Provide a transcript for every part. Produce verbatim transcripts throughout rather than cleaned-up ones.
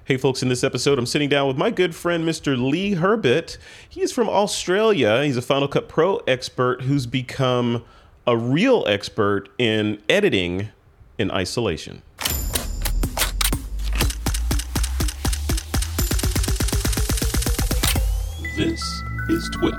Hey folks, in this episode, I'm sitting down with my good friend, Mister Lee Herbert. He's from Australia. He's a Final Cut Pro expert who's become a real expert in editing in isolation. This is Twip.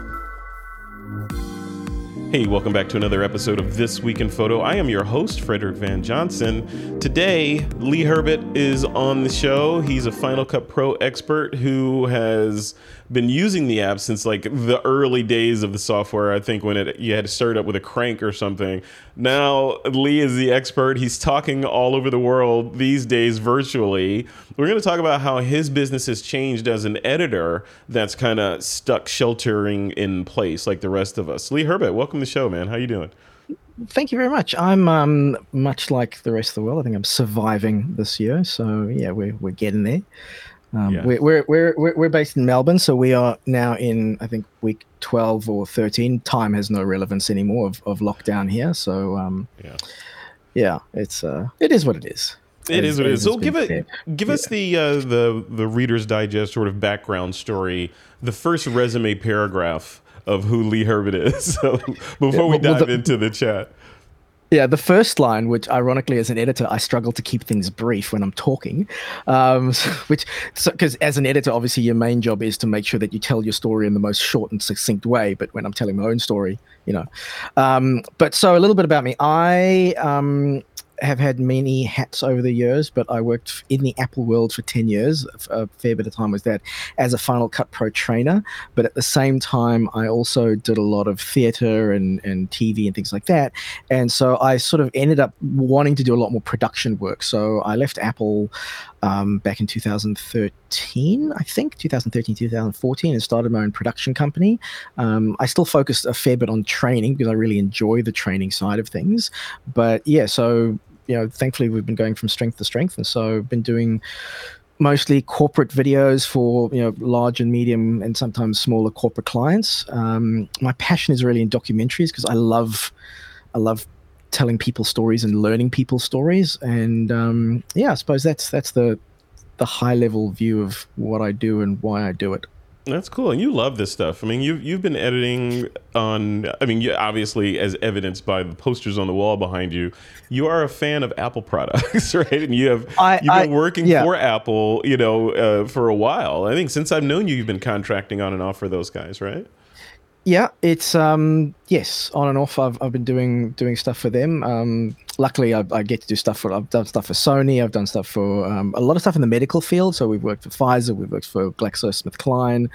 Hey, welcome back to another episode of This Week in Photo. I am your host, Frederick Van Johnson. Today, Lee Herbert is on the show. He's a Final Cut Pro expert who has been using the app since like the early days of the software. I think when it you had to start up with a crank or something. Now, Lee is the expert. He's talking all over the world these days virtually. We're going to talk about how his business has changed as an editor that's kind of stuck sheltering in place like the rest of us. Lee Herbert, welcome to the show, man. How you doing? Thank you very much. I'm um, much like the rest of the world. I think I'm surviving this year. So yeah, we're we're getting there. Um, Yeah. we're, we're we're we're we're based in Melbourne, so we are now in I think week twelve or thirteen. Time has no relevance anymore of, of lockdown here. So um, Yeah. yeah, it's uh, it is what it is. It As- is what it as is. So it's give been it, said. give us the uh, the the Reader's Digest sort of background story, the first resume paragraph of who Lee Herbert is. So before we well, well, dive the- into the chat. Yeah, the first line, which ironically, as an editor, I struggle to keep things brief when I'm talking, um, which because as an editor, obviously your main job is to make sure that you tell your story in the most short and succinct way. But when I'm telling my own story, you know, um, but so a little bit about me. I um, have had many hats over the years, but I worked in the Apple world for ten years. A fair bit of time was that as a Final Cut Pro trainer. But at the same time, I also did a lot of theater and, and T V and things like that. And so I sort of ended up wanting to do a lot more production work. So I left Apple um, back in two thousand thirteen, I think, two thousand thirteen, two thousand fourteen, and started my own production company. Um, I still focused a fair bit on training because I really enjoy the training side of things. But yeah, so, you know, thankfully we've been going from strength to strength. And so I've been doing mostly corporate videos for, you know, large and medium and sometimes smaller corporate clients. Um, my passion is really in documentaries because I love, I love telling people stories and learning people's stories. And um, yeah, I suppose that's that's the the high level view of what I do and why I do it. That's cool. And you love this stuff. I mean, you've, you've been editing on, I mean, you, obviously, as evidenced by the posters on the wall behind you, you are a fan of Apple products, right? And you have, I- you've been I- working yeah. for Apple, you know, uh, for a while. I think since I've known you, you've been contracting on and off for those guys, right? Yeah, it's um yes, on and off. I've I've been doing doing stuff for them. Um, luckily, I, I get to do stuff for. I've done stuff for Sony. I've done stuff for um, a lot of stuff in the medical field. So we've worked for Pfizer. We've worked for GlaxoSmithKline.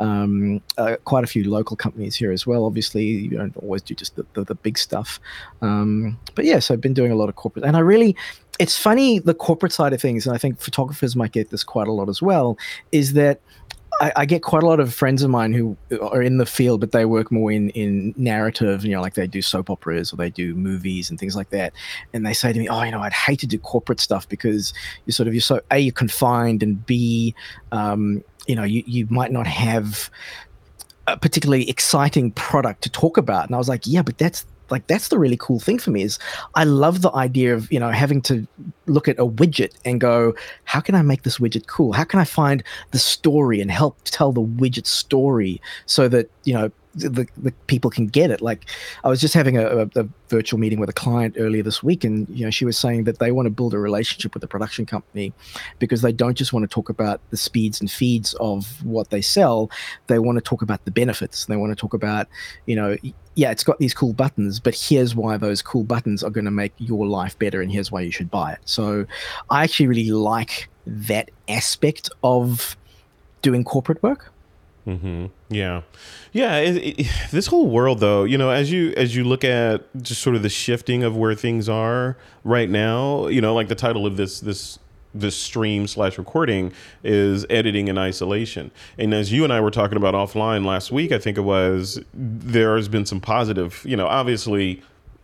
Um, uh, quite a few local companies here as well. Obviously, you don't always do just the the, the big stuff. Um, but yeah, so I've been doing a lot of corporate, and I really. It's funny, the corporate side of things, and I think photographers might get this quite a lot as well, is that I, I get quite a lot of friends of mine who are in the field, but they work more in, in narrative, you know, like they do soap operas or they do movies and things like that. And they say to me, oh, you know, I'd hate to do corporate stuff because you're sort of, you're so, A, you're confined, and B, um, you know, you, you might not have a particularly exciting product to talk about. And I was like, yeah, but that's, like that's the really cool thing for me is I love the idea of, you know, having to look at a widget and go, how can I make this widget cool? How can I find the story and help tell the widget story so that, you know, the, the people can get it? Like I was just having a, a, a virtual meeting with a client earlier this week, and you know she was saying that they want to build a relationship with the production company because they don't just want to talk about the speeds and feeds of what they sell. They want to talk about the benefits. They want to talk about, you know, yeah, it's got these cool buttons, but here's why those cool buttons are going to make your life better, and here's why you should buy it. So I actually really like that aspect of doing corporate work. Mm-hmm. Yeah, yeah. It, it, this whole world, though, you know, as you as you look at just sort of the shifting of where things are right now, you know, like the title of this this this stream slash recording is editing in isolation. And as you and I were talking about offline last week, I think it was, there has been some positive, you know, obviously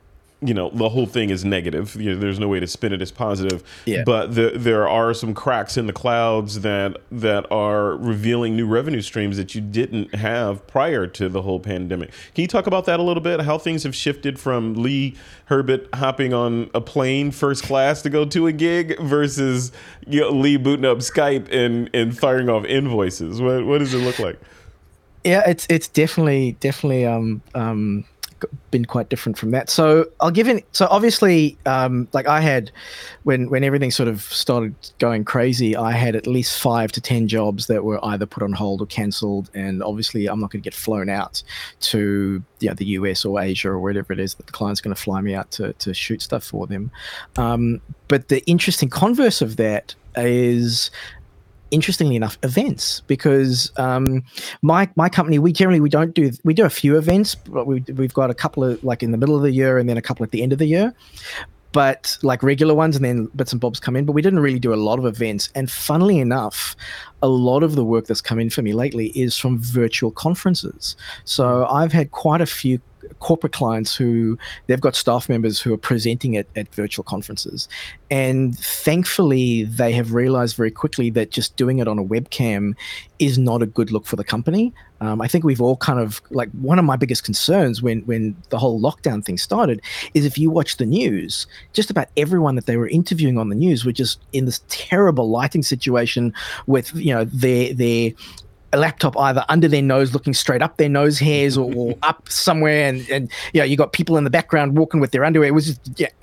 you know, the whole thing is negative. You know, there's no way to spin it as positive. Yeah. But the, there are some cracks in the clouds that that are revealing new revenue streams that you didn't have prior to the whole pandemic. Can you talk about that a little bit? How things have shifted from Lee Herbert hopping on a plane first class to go to a gig versus, you know, Lee booting up Skype and, and firing off invoices? What what does it look like? Yeah, it's it's definitely definitely um um been quite different from that. So I'll give in. So obviously, um, like I had, when when everything sort of started going crazy, I had at least five to ten jobs that were either put on hold or cancelled. And obviously, I'm not going to get flown out to you know, the U S or Asia or wherever it is that the client's going to fly me out to to shoot stuff for them. Um, but the interesting converse of that is, interestingly enough, events, because um, my my company, we generally we don't do we do a few events, but we we've got a couple of like in the middle of the year and then a couple at the end of the year, but like regular ones, and then bits and bobs come in. But we didn't really do a lot of events. And funnily enough, a lot of the work that's come in for me lately is from virtual conferences. So I've had quite a few corporate clients who they've got staff members who are presenting at, at virtual conferences. And thankfully, they have realized very quickly that just doing it on a webcam is not a good look for the company. Um, I think we've all kind of, like, one of my biggest concerns when, when the whole lockdown thing started is if you watch the news, just about everyone that they were interviewing on the news were just in this terrible lighting situation with, you know, their, their, a laptop either under their nose looking straight up their nose hairs or, or up somewhere, and and you know, you got people in the background walking with their underwear. It was just yeah,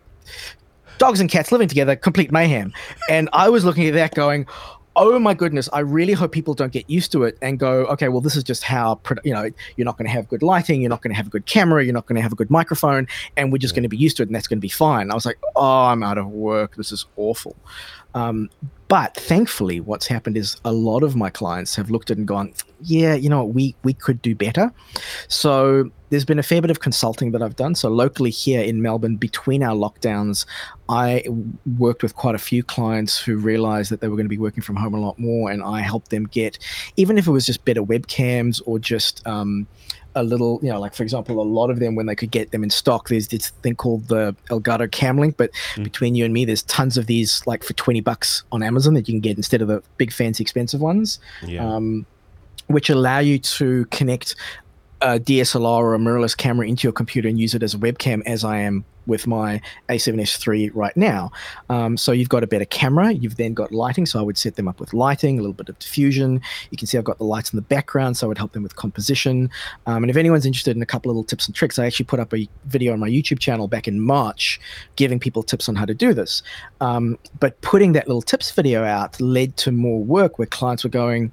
dogs and cats living together, complete mayhem. And I was looking at that going, oh my goodness, I really hope people don't get used to it and go, okay, well, this is just how, you know, you're not going to have good lighting, you're not going to have a good camera, you're not going to have a good microphone, and we're just going to be used to it, and that's going to be fine. I was like, oh, I'm out of work. This is awful. Um, but thankfully, what's happened is a lot of my clients have looked at it and gone, yeah, you know what, we, we could do better. So there's been a fair bit of consulting that I've done. So locally here in Melbourne, between our lockdowns, I worked with quite a few clients who realized that they were going to be working from home a lot more, and I helped them get, even if it was just better webcams or just um, a little, you know, like for example, a lot of them, when they could get them in stock, there's this thing called the Elgato Camlink, but mm. between you and me, there's tons of these like for twenty bucks on Amazon that you can get instead of the big fancy expensive ones, yeah. um, which allow you to connect a D S L R or a mirrorless camera into your computer and use it as a webcam, as I am with my A seven S three right now. Um, so you've got a better camera, you've then got lighting, so I would set them up with lighting, a little bit of diffusion. You can see I've got the lights in the background, so I would help them with composition. Um, and if anyone's interested in a couple of little tips and tricks, I actually put up a video on my YouTube channel back in March giving people tips on how to do this. Um, but putting that little tips video out led to more work where clients were going,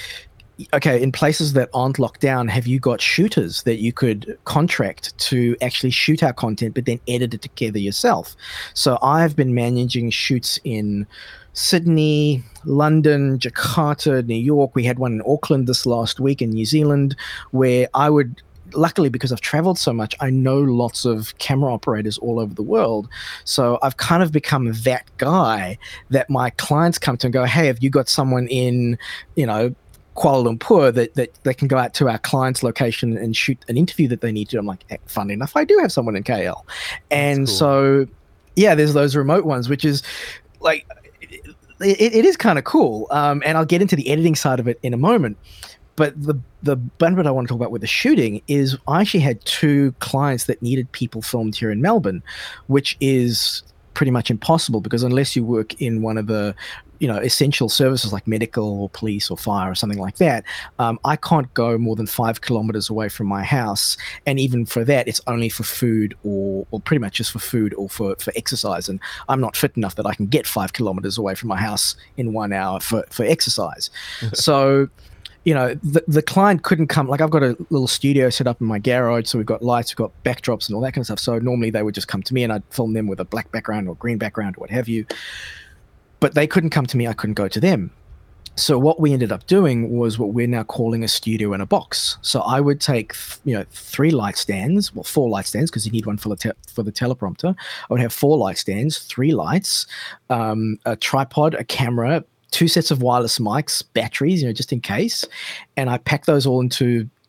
okay, in places that aren't locked down, have you got shooters that you could contract to actually shoot our content, but then edit it together yourself? So I've been managing shoots in Sydney, London, Jakarta, New York. We had one in Auckland this last week, in New Zealand, where I would, luckily because I've traveled so much, I know lots of camera operators all over the world. So I've kind of become that guy that my clients come to and go, hey, have you got someone in, you know, Kuala Lumpur that, that they can go out to our client's location and shoot an interview that they need to? I'm like, hey, funny enough, I do have someone in K L. And cool. So, yeah, there's those remote ones, which is like, it, it is kind of cool. Um, and I'll get into the editing side of it in a moment. But the the benefit I want to talk about with the shooting is I actually had two clients that needed people filmed here in Melbourne, which is pretty much impossible because unless you work in one of the, you know, essential services like medical or police or fire or something like that, um, I can't go more than five kilometers away from my house. And even for that, it's only for food or, or pretty much just for food or for, for exercise. And I'm not fit enough that I can get five kilometers away from my house in one hour for, for exercise. So, you know, the, the client couldn't come. Like, I've got a little studio set up in my garage, so we've got lights, we've got backdrops and all that kind of stuff. So normally they would just come to me and I'd film them with a black background or green background or what have you. But they couldn't come to me, I couldn't go to them. So what we ended up doing was what we're now calling a studio in a box. So I would take, you know, three light stands, well, four light stands, because you need one for the te- for the teleprompter. I would have four light stands, three lights, um, a tripod, a camera, two sets of wireless mics, batteries, you know, just in case. And I pack those all into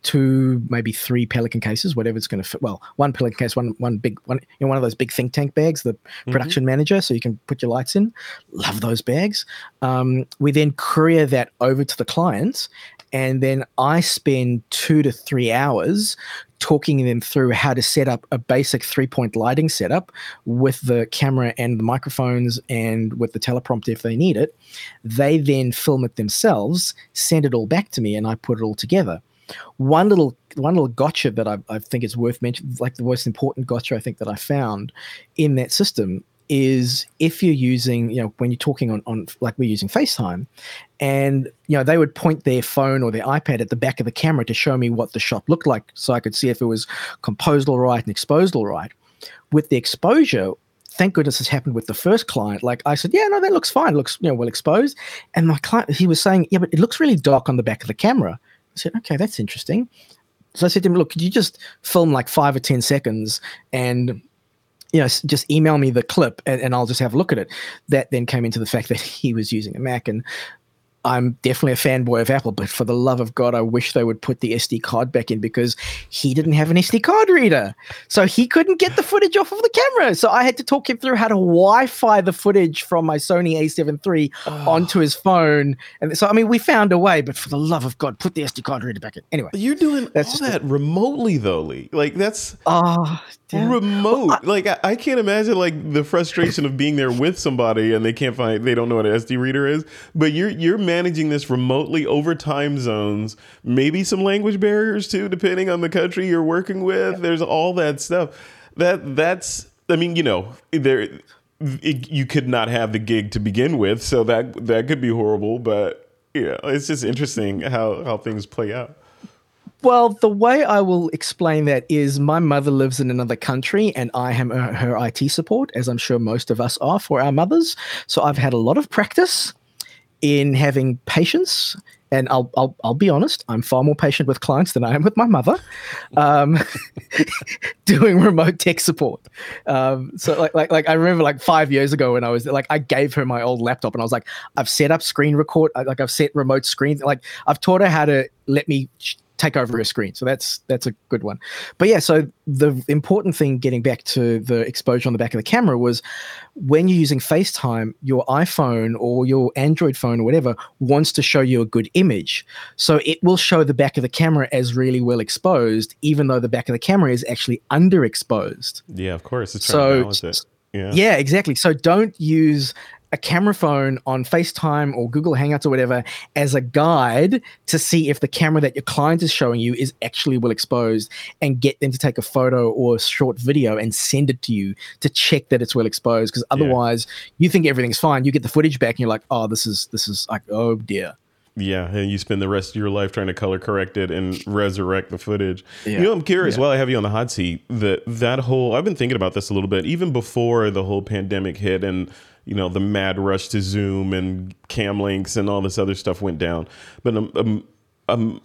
two, maybe three Pelican cases, whatever it's going to fit. Well, one Pelican case, one one big one, you know, one of those big think tank bags, the mm-hmm. production manager, so you can put your lights in. Love those bags. Um, we then courier that over to the clients, and then I spend two to three hours talking them through how to set up a basic three-point lighting setup with the camera and the microphones and with the teleprompter if they need it. They then film it themselves, send it all back to me, and I put it all together. One little one little gotcha that I, I think is worth mentioning, like the most important gotcha I think that I found in that system, is if you're using, you know, when you're talking on, on like we're using FaceTime, and, you know, they would point their phone or their iPad at the back of the camera to show me what the shot looked like so I could see if it was composed all right and exposed all right. With the exposure, thank goodness this happened with the first client. Like I said, yeah, no, that looks fine. It looks, you know, well exposed. And my client, he was saying, yeah, but it looks really dark on the back of the camera. I said, okay, that's interesting. So I said to him, look, could you just film like five or ten seconds and, you know, just email me the clip and, and I'll just have a look at it. That then came into the fact that he was using a Mac, and I'm definitely a fanboy of Apple, but for the love of God, I wish they would put the S D card back in, because he didn't have an S D card reader. So he couldn't get the footage off of the camera. So I had to talk him through how to Wi-Fi the footage from my Sony A seven three oh. onto his phone. And so, I mean, we found a way, but for the love of God, put the S D card reader back in. Anyway. You're doing all that a- remotely, though, Lee. Like, that's oh, remote. Well, I- like, I, I can't imagine, like, the frustration of being there with somebody and they can't find, they don't know what an S D reader is. But you're, you're managing this remotely over time zones, maybe some language barriers too, depending on the country you're working with. There's all that stuff. That that's, I mean, you know, there it, you could not have the gig to begin with, so that that could be horrible. But yeah, it's just interesting how how things play out. Well, the way I will explain that is my mother lives in another country and I am her, her I T support, as I'm sure most of us are for our mothers. So I've had a lot of practice in having patience, and I'll I'll I'll be honest, I'm far more patient with clients than I am with my mother, um, doing remote tech support. Um, so like like like I remember like five years ago when I was like I gave her my old laptop and I was like, I've set up screen record, like I've set remote screen, like I've taught her how to let me sh- take over a screen. So that's that's a good one. But yeah, so the important thing, getting back to the exposure on the back of the camera, was when you're using FaceTime, your iPhone or your Android phone or whatever wants to show you a good image. So it will show the back of the camera as really well exposed, even though the back of the camera is actually underexposed. Yeah, of course. It's trying so, to balance it. Yeah. yeah, exactly. So don't use a camera phone on FaceTime or Google Hangouts or whatever as a guide to see if the camera that your client is showing you is actually well exposed, and get them to take a photo or a short video and send it to you to check that it's well exposed. Because otherwise yeah. you think everything's fine. You get the footage back and you're like, oh, this is, this is like, oh dear. Yeah, and you spend the rest of your life trying to color correct it and resurrect the footage. Yeah. You know, I'm curious, yeah. while I have you on the hot seat, that that whole, I've been thinking about this a little bit, even before the whole pandemic hit and, you know, the mad rush to Zoom and Cam Links and all this other stuff went down. But I'm, I'm, I'm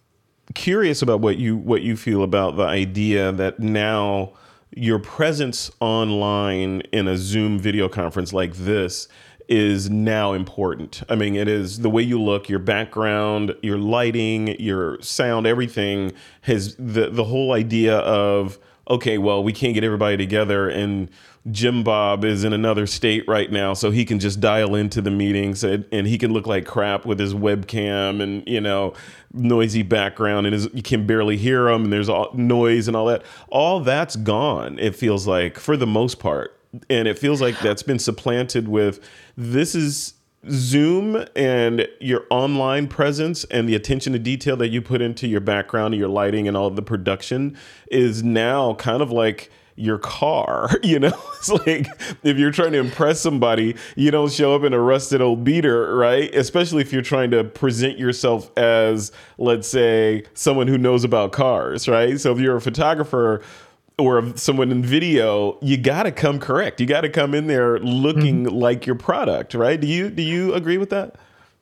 curious about what you what you feel about the idea that now your presence online in a Zoom video conference like this is now important. I mean, it is the way you look, your background, your lighting, your sound, everything has the the whole idea of, okay, well, we can't get everybody together and Jim Bob is in another state right now, so he can just dial into the meetings and, and he can look like crap with his webcam and, you know, noisy background, and his, you can barely hear him, and there's all noise and all that. All that's gone, it feels like, for the most part. And it feels like that's been supplanted with, this is Zoom and your online presence and the attention to detail that you put into your background and your lighting and all of the production is now kind of like your car, you know? It's like, if you're trying to impress somebody, you don't show up in a rusted old beater, right? Especially if you're trying to present yourself as, let's say, someone who knows about cars, right? So if you're a photographer or someone in video, you got to come correct. You got to come in there looking mm-hmm. like your product, right? Do you do you agree with that?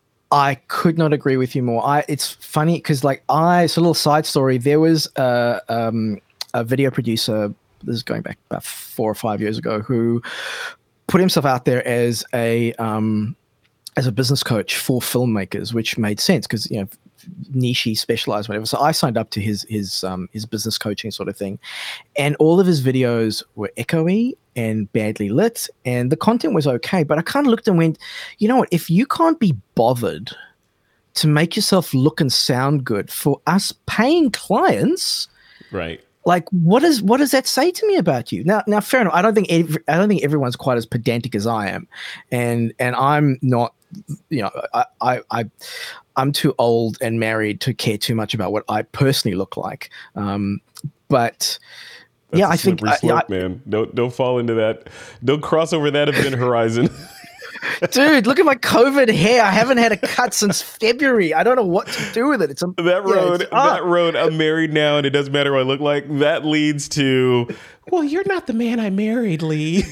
I could not agree with you more. I it's funny because like I, it's a little side story. There was a, um, a video producer, this is going back about four or five years ago, who put himself out there as a um, as a business coach for filmmakers, which made sense because, you know, niche-y, specialized, whatever. So I signed up to his his um, his business coaching sort of thing, and all of his videos were echoey and badly lit, and the content was okay. But I kind of looked and went, you know what? If you can't be bothered to make yourself look and sound good for us paying clients, right? Like, what is what does that say to me about you? Now, now, fair enough. I don't think every, I don't think everyone's quite as pedantic as I am, and and I'm not. You know, I I, I I'm too old and married to care too much about what I personally look like. Um, but That's yeah, a I think slippery slope, I, man. Don't don't fall into that. Don't cross over that event horizon. Dude, look at my COVID hair. I haven't had a cut since February. I don't know what to do with it. It's a, that road. Yeah, ah. That road. I'm married now, and it doesn't matter what I look like. That leads to, well, you're not the man I married, Lee.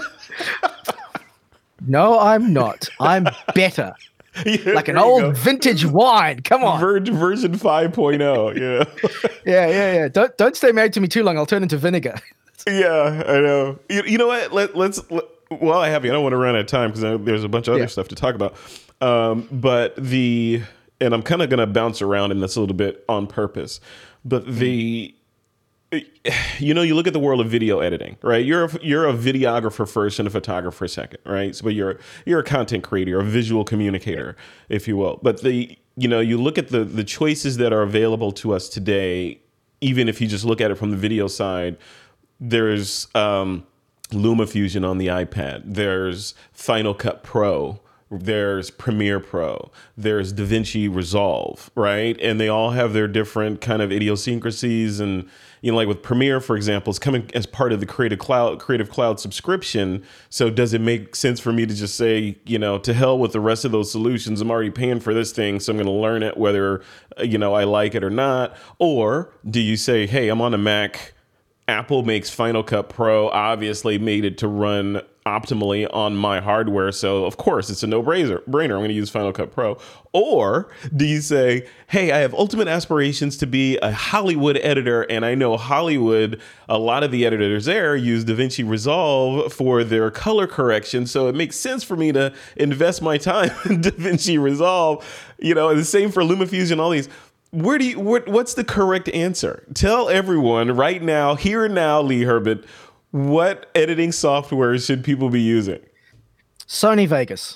No, I'm not. I'm better. Yeah, like an old vintage wine. Come on. Ver- version five point oh. Yeah. yeah, yeah, yeah. Don't don't stay married to me too long. I'll turn into vinegar. Yeah, I know. You, you know what? Let, let's. Let, well, I have you. I don't want to run out of time because there's a bunch of other yeah. stuff to talk about. Um, but the and I'm kind of going to bounce around in this a little bit on purpose. But the, you know, you look at the world of video editing, right? You're a, you're a videographer first and a photographer second, right? So, but you're you're a content creator, a visual communicator, if you will. But the you know, you look at the the choices that are available to us today. Even if you just look at it from the video side, there's um, LumaFusion on the iPad. There's Final Cut Pro. There's Premiere Pro. There's DaVinci Resolve, right? And they all have their different kind of idiosyncrasies. And, you know, like with Premiere, for example, it's coming as part of the Creative Cloud, Creative Cloud subscription. So does it make sense for me to just say, you know, to hell with the rest of those solutions? I'm already paying for this thing, so I'm going to learn it whether, you know, I like it or not. Or do you say, hey, I'm on a Mac. Apple makes Final Cut Pro, obviously made it to run optimally on my hardware. So, of course, it's a no-brainer. I'm going to use Final Cut Pro. Or do you say, hey, I have ultimate aspirations to be a Hollywood editor, and I know Hollywood, a lot of the editors there use DaVinci Resolve for their color correction. So it makes sense for me to invest my time in DaVinci Resolve. You know, the same for LumaFusion, all these. Where do you, what, what's the correct answer? Tell everyone right now, here and now, Lee Herbert, what editing software should people be using? Sony Vegas.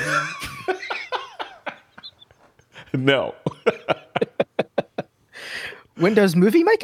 No. Windows Movie Maker?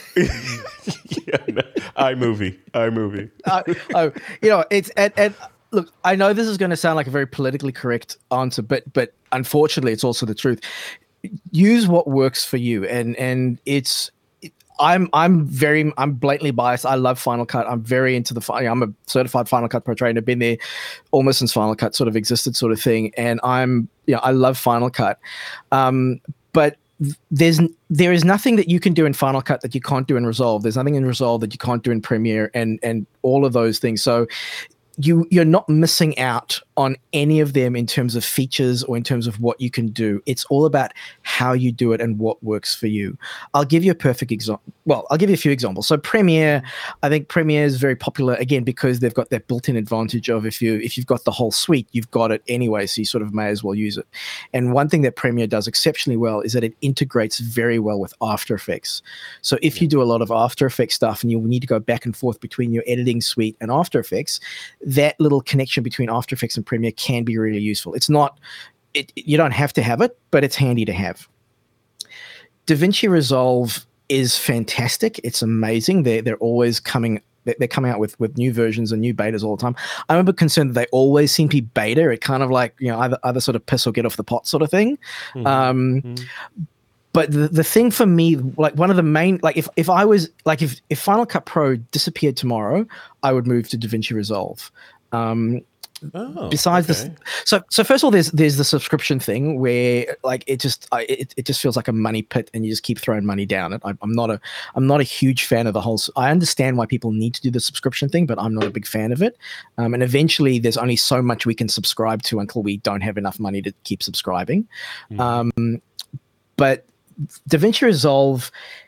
Yeah, no. iMovie. iMovie. uh, oh, you know, it's and, and look, I know this is going to sound like a very politically correct answer, but but unfortunately, it's also the truth. Use what works for you, and and it's I'm I'm very I'm blatantly biased. I love Final Cut. I'm very into the I'm a certified Final Cut Pro trainer. Been there almost since Final Cut sort of existed, sort of thing. And I'm you know I love Final Cut, um, but there's there is nothing that you can do in Final Cut that you can't do in Resolve. There's nothing in Resolve that you can't do in Premiere, and and all of those things. So you you're not missing out on any of them in terms of features or in terms of what you can do. It's all about how you do it and what works for you. I'll give you a perfect example. Well, I'll give you a few examples. So Premiere, I think Premiere is very popular again because they've got that built-in advantage of if you if you've got the whole suite, you've got it anyway, so you sort of may as well use it. And one thing that Premiere does exceptionally well is that it integrates very well with After Effects. So if you do a lot of After Effects stuff and you need to go back and forth between your editing suite and After Effects, that little connection between After Effects and Premiere can be really useful. It's not, it, you don't have to have it, but it's handy to have. DaVinci Resolve is fantastic. It's amazing. They're, they're always coming, they're coming out with, with new versions and new betas all the time. I'm a bit concerned that they always seem to be beta. It kind of like, you know, either, either sort of piss or get off the pot sort of thing. Mm-hmm. Um, mm-hmm. But the, the thing for me, like one of the main, like if, if I was, like if, if Final Cut Pro disappeared tomorrow, I would move to DaVinci Resolve. Um, oh, besides okay. this, so so first of all, there's there's the subscription thing where like it just I, it it just feels like a money pit, and you just keep throwing money down it. I, I'm not a I'm not a huge fan of the whole. I understand why people need to do the subscription thing, but I'm not a big fan of it. Um, and eventually, there's only so much we can subscribe to until we don't have enough money to keep subscribing. Mm. Um, but DaVinci Resolve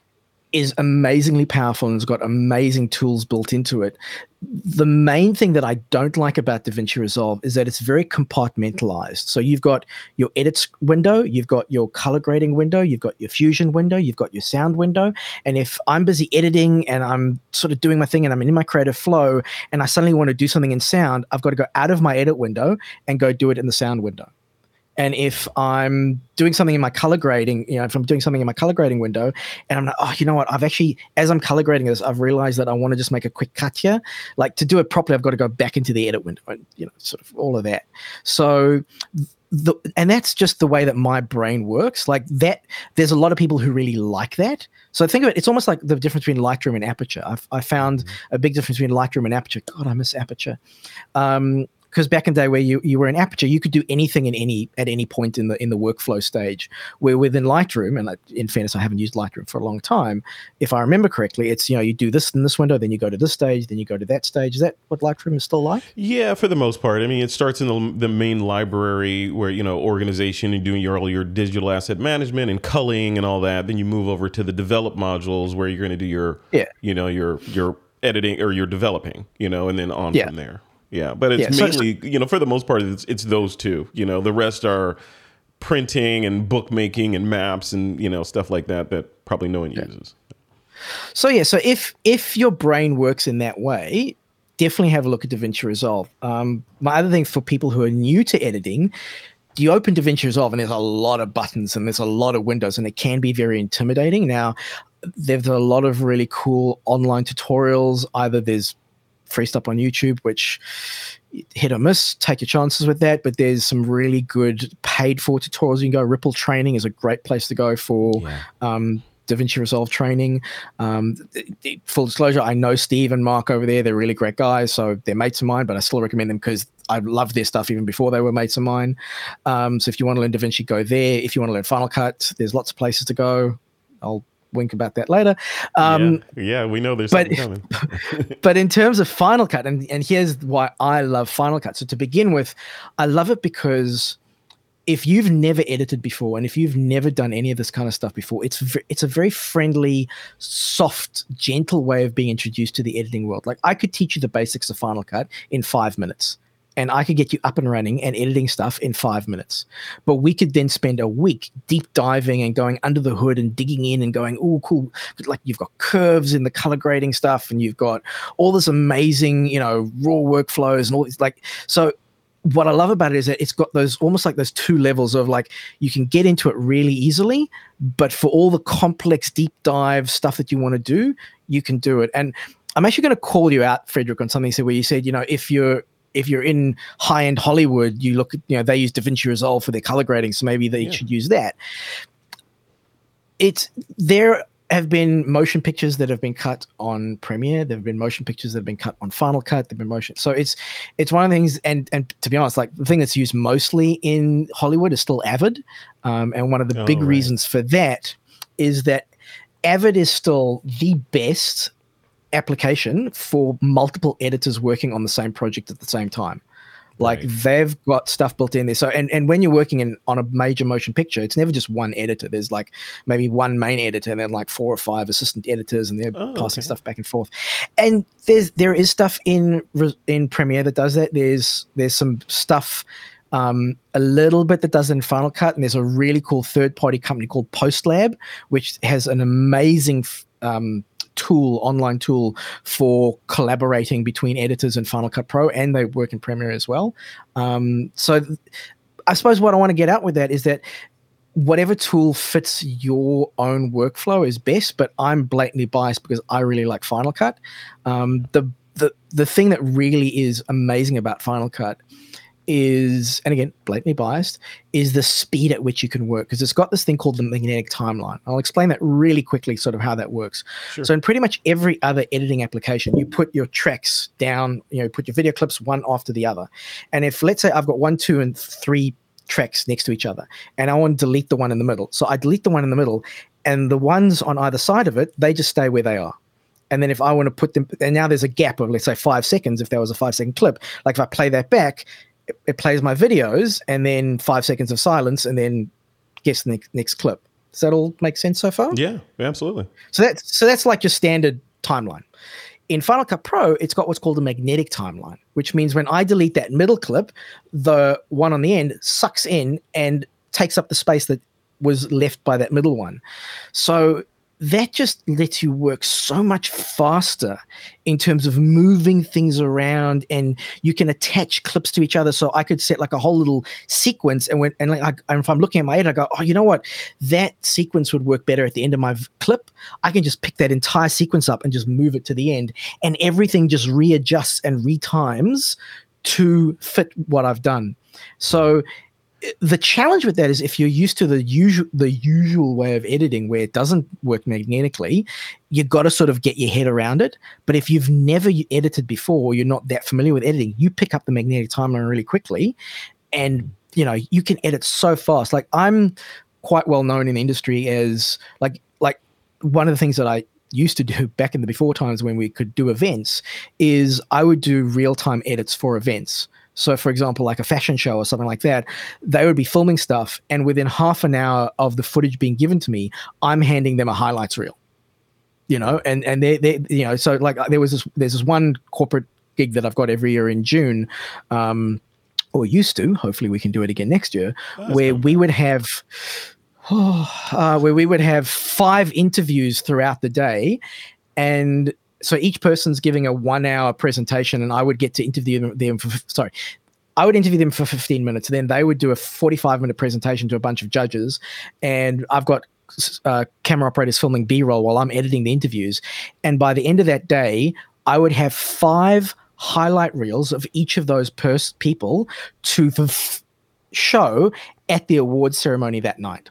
is amazingly powerful and has got amazing tools built into it. The main thing that I don't like about DaVinci Resolve is that it's very compartmentalized. So you've got your edits window, you've got your color grading window, you've got your fusion window, you've got your sound window. And if I'm busy editing and I'm sort of doing my thing and I'm in my creative flow and I suddenly want to do something in sound, I've got to go out of my edit window and go do it in the sound window. And if I'm doing something in my color grading, you know, if I'm doing something in my color grading window and I'm like, oh, you know what, I've actually, as I'm color grading this, I've realized that I want to just make a quick cut here. Like to do it properly, I've got to go back into the edit window and, you know, sort of all of that. So, the, and that's just the way that my brain works. Like that, there's a lot of people who really like that. So think of it, it's almost like the difference between Lightroom and Aperture. I've, I found a big difference between Lightroom and Aperture. God, I miss Aperture. Um, Because back in the day where you, you were in Aperture, you could do anything in any at any point in the in the workflow stage. Where within Lightroom, and in fairness, I haven't used Lightroom for a long time. If I remember correctly, it's, you know, you do this in this window, then you go to this stage, then you go to that stage. Is that what Lightroom is still like? Yeah, for the most part. I mean, it starts in the, the main library where, you know, organization and doing your all your digital asset management and culling and all that. Then you move over to the develop modules where you're going to do your, yeah. you know, your your editing or your developing, you know, and then on yeah. from there. Yeah, but it's yeah, mainly, so, you know, for the most part, it's, it's those two. You know, the rest are printing and bookmaking and maps and, you know, stuff like that that probably no one yeah. uses. So, yeah, so if if your brain works in that way, definitely have a look at DaVinci Resolve. Um, my other thing for people who are new to editing, you open DaVinci Resolve and there's a lot of buttons and there's a lot of windows and it can be very intimidating. Now, there's a lot of really cool online tutorials. Either there's free stuff on YouTube, which hit or miss, take your chances with that. But there's some really good paid for tutorials. You can go. Ripple Training is a great place to go for yeah. um, DaVinci Resolve training. Um, the, the, full disclosure, I know Steve and Mark over there. They're really great guys. So they're mates of mine, but I still recommend them because I loved their stuff even before they were mates of mine. Um, so if you want to learn DaVinci, go there. If you want to learn Final Cut, there's lots of places to go. I'll wink about that later. Um, yeah, yeah, we know there's but, something coming. But in terms of Final Cut, and, and here's why I love Final Cut. So to begin with, I love it because if you've never edited before and if you've never done any of this kind of stuff before, it's v- it's a very friendly, soft, gentle way of being introduced to the editing world. Like I could teach you the basics of Final Cut in five minutes. And I could get you up and running and editing stuff in five minutes. But we could then spend a week deep diving and going under the hood and digging in and going, oh, cool. Like you've got curves in the color grading stuff and you've got all this amazing, you know, raw workflows and all these like, so what I love about it is that it's got those almost like those two levels of like, you can get into it really easily, but for all the complex deep dive stuff that you want to do, you can do it. And I'm actually going to call you out, Frederick, on something you said where you said, you know, if you're, if you're in high-end Hollywood, you look at, you know, they use DaVinci Resolve for their color grading, so maybe they yeah. should use that. It's there have been motion pictures that have been cut on Premiere. There have been motion pictures that have been cut on Final Cut. There've been motion. So it's it's one of the things, and and to be honest, like the thing that's used mostly in Hollywood is still Avid. Um, and one of the oh, big right. reasons for that is that Avid is still the best application for multiple editors working on the same project at the same time. Like right. they've got stuff built in there. So, and, and when you're working in on a major motion picture, it's never just one editor. There's like maybe one main editor and then like four or five assistant editors, and they're oh, passing okay. stuff back and forth. And there's there is stuff in in Premiere that does that. There's there's some stuff um, a little bit that does it in Final Cut, and there's a really cool third party company called PostLab, which has an amazing um, tool, online tool for collaborating between editors and Final Cut Pro, and they work in Premiere as well. Um, so th- I suppose what I want to get out with that is that whatever tool fits your own workflow is best, but I'm blatantly biased because I really like Final Cut. Um, the, the, the thing that really is amazing about Final Cut is, and again, blatantly biased, is the speed at which you can work, because it's got this thing called the magnetic timeline. I'll explain that really quickly, sort of how that works. Sure. So in pretty much every other editing application, you put your tracks down, you know, put your video clips one after the other. And if, let's say I've got one, two, and three tracks next to each other, and I want to delete the one in the middle. So I delete the one in the middle, and the ones on either side of it, they just stay where they are. And then if I want to put them, and now there's a gap of, let's say, five seconds, if there was a five second clip, like if I play that back, it plays my videos and then five seconds of silence and then gets the next, next clip. Does that all make sense so far? Yeah, absolutely. So that's so that's like your standard timeline. In Final Cut Pro, it's got what's called a magnetic timeline, which means when I delete that middle clip, the one on the end sucks in and takes up the space that was left by that middle one. So that just lets you work so much faster in terms of moving things around, and you can attach clips to each other. So I could set like a whole little sequence, and when and like I, and if I'm looking at my edit, I go, oh, you know what? That sequence would work better at the end of my v- clip. I can just pick that entire sequence up and just move it to the end, and everything just readjusts and retimes to fit what I've done. So the challenge with that is if you're used to the usual the usual way of editing where it doesn't work magnetically, you've got to sort of get your head around it. But if you've never edited before, or you're not that familiar with editing, you pick up the magnetic timeline really quickly, and you know you can edit so fast. Like I'm quite well known in the industry as like like one of the things that I used to do back in the before times when we could do events is I would do real-time edits for events. So, for example, like a fashion show or something like that, they would be filming stuff, and within half an hour of the footage being given to me, I'm handing them a highlights reel. You know, and and they they you know, so like there was this there's this one corporate gig that I've got every year in June, um, or used to. Hopefully, we can do it again next year, oh, where we would have. Oh, uh, where we would have five interviews throughout the day, and so each person's giving a one-hour presentation, and I would get to interview them, them for sorry, I would interview them for fifteen minutes. Then they would do a forty-five minute presentation to a bunch of judges, and I've got uh, camera operators filming B-roll while I'm editing the interviews. And by the end of that day, I would have five highlight reels of each of those pers- people to the f- show at the awards ceremony that night.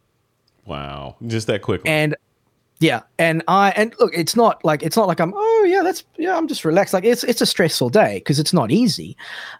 Wow, just that quickly. And yeah, and I and look, it's not like it's not like I'm oh yeah that's yeah I'm just relaxed. Like it's it's a stressful day because it's not easy,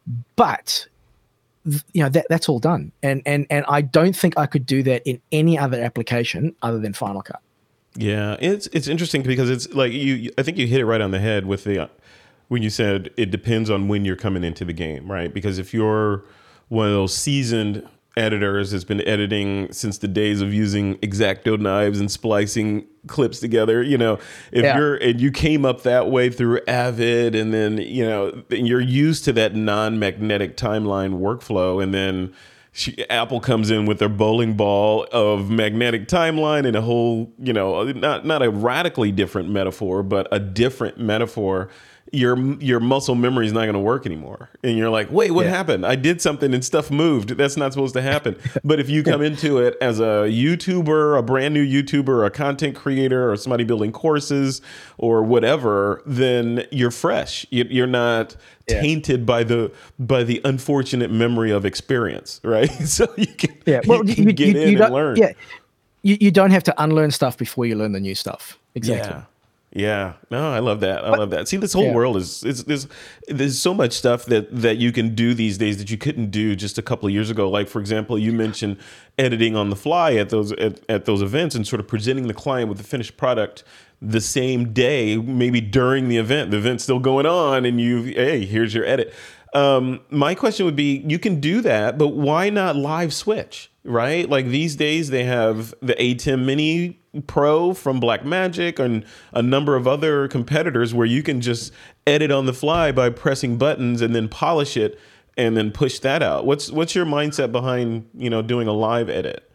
but you know that that's all done. And and and I don't think I could do that in any other application other than Final Cut. Yeah, it's it's interesting because it's like you. I think you hit it right on the head with the when you said it depends on when you're coming into the game, right? Because if you're one of those seasoned editors has been editing since the days of using X-Acto knives and splicing clips together, you know, if yeah. you're and you came up that way through Avid, and then you know you're used to that non-magnetic timeline workflow, and then she, Apple comes in with their bowling ball of magnetic timeline and a whole, you know, not not a radically different metaphor, but a different metaphor. Your your muscle memory is not going to work anymore, and you're like, wait, what yeah. happened? I did something and stuff moved. That's not supposed to happen. But if you come into it as a YouTuber, a brand new YouTuber, a content creator, or somebody building courses or whatever, then you're fresh. You're not yeah. tainted by the by the unfortunate memory of experience, right? So you can, yeah. well, you can you, get you, in you and learn. Yeah, you you don't have to unlearn stuff before you learn the new stuff. Exactly. Yeah. Yeah, no, I love that. I but, love that. See, this whole yeah. world is, is there's there's so much stuff that that you can do these days that you couldn't do just a couple of years ago. Like, for example, you mentioned editing on the fly at those at, at those events and sort of presenting the client with the finished product the same day, maybe during the event. The event's still going on, and you, hey, here's your edit. Um, my question would be, you can do that, but why not live switch? Right? Like these days they have the A ten Mini Pro from Blackmagic and a number of other competitors where you can just edit on the fly by pressing buttons and then polish it and then push that out. What's what's your mindset behind, you know, doing a live edit?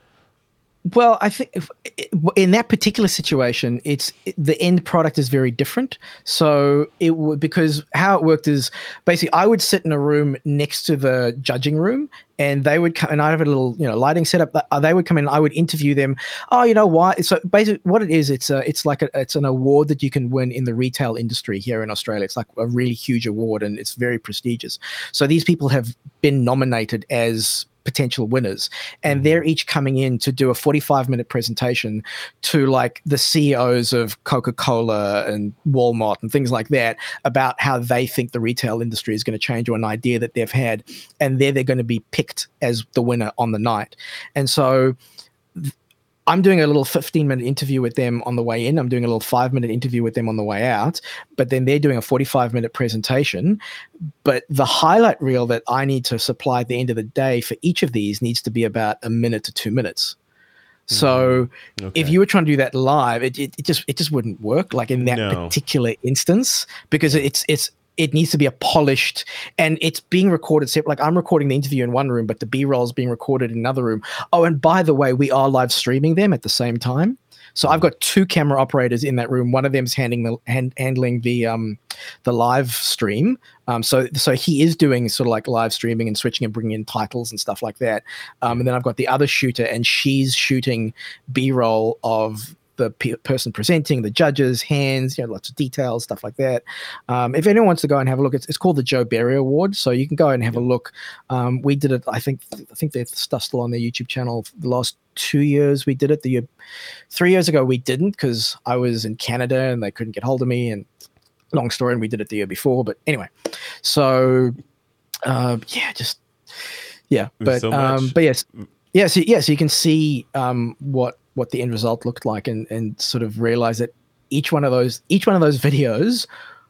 Well, I think if, in that particular situation, it's the end product is very different. So it would, because how it worked is basically I would sit in a room next to the judging room, and they would come, and I have a little, you know, lighting setup. They would come in, I would interview them. Oh, you know why? So basically, what it is, it's a, it's like a, it's an award that you can win in the retail industry here in Australia. It's like a really huge award, and it's very prestigious. So these people have been nominated as potential winners, and they're each coming in to do a forty-five minute presentation to like the C E Os of Coca-Cola and Walmart and things like that about how they think the retail industry is going to change, or an idea that they've had, and they're they're going to be picked as the winner on the night. And so th- I'm doing a little fifteen minute interview with them on the way in. I'm doing a little five minute interview with them on the way out, but then they're doing a forty-five minute presentation. But the highlight reel that I need to supply at the end of the day for each of these needs to be about a minute to two minutes. So Okay. if you were trying to do that live, it, it, it just it just wouldn't work like in that No. particular instance, because it's it's it needs to be a polished, and it's being recorded separate. Like I'm recording the interview in one room, but the B-roll is being recorded in another room. Oh, and by the way, we are live streaming them at the same time. So I've got two camera operators in that room. One of them's handling the hand, handling the um the live stream. Um, so so he is doing sort of like live streaming and switching and bringing in titles and stuff like that. Um, and then I've got the other shooter, and she's shooting B-roll of the pe- person presenting, the judges, hands, you know, lots of details, stuff like that. Um, if anyone wants to go and have a look, it's, it's called the Joe Berry Award, so you can go and have a look. Um, we did it. I think I think their stuff's still on their YouTube channel. The last two years we did it. The year, three years ago we didn't because I was in Canada and they couldn't get hold of me. And long story, and we did it the year before. But anyway, so uh, yeah, just yeah. But so um, but yes, yeah. So yeah, so you can see um, what. what the end result looked like, and, and sort of realize that each one of those, each one of those videos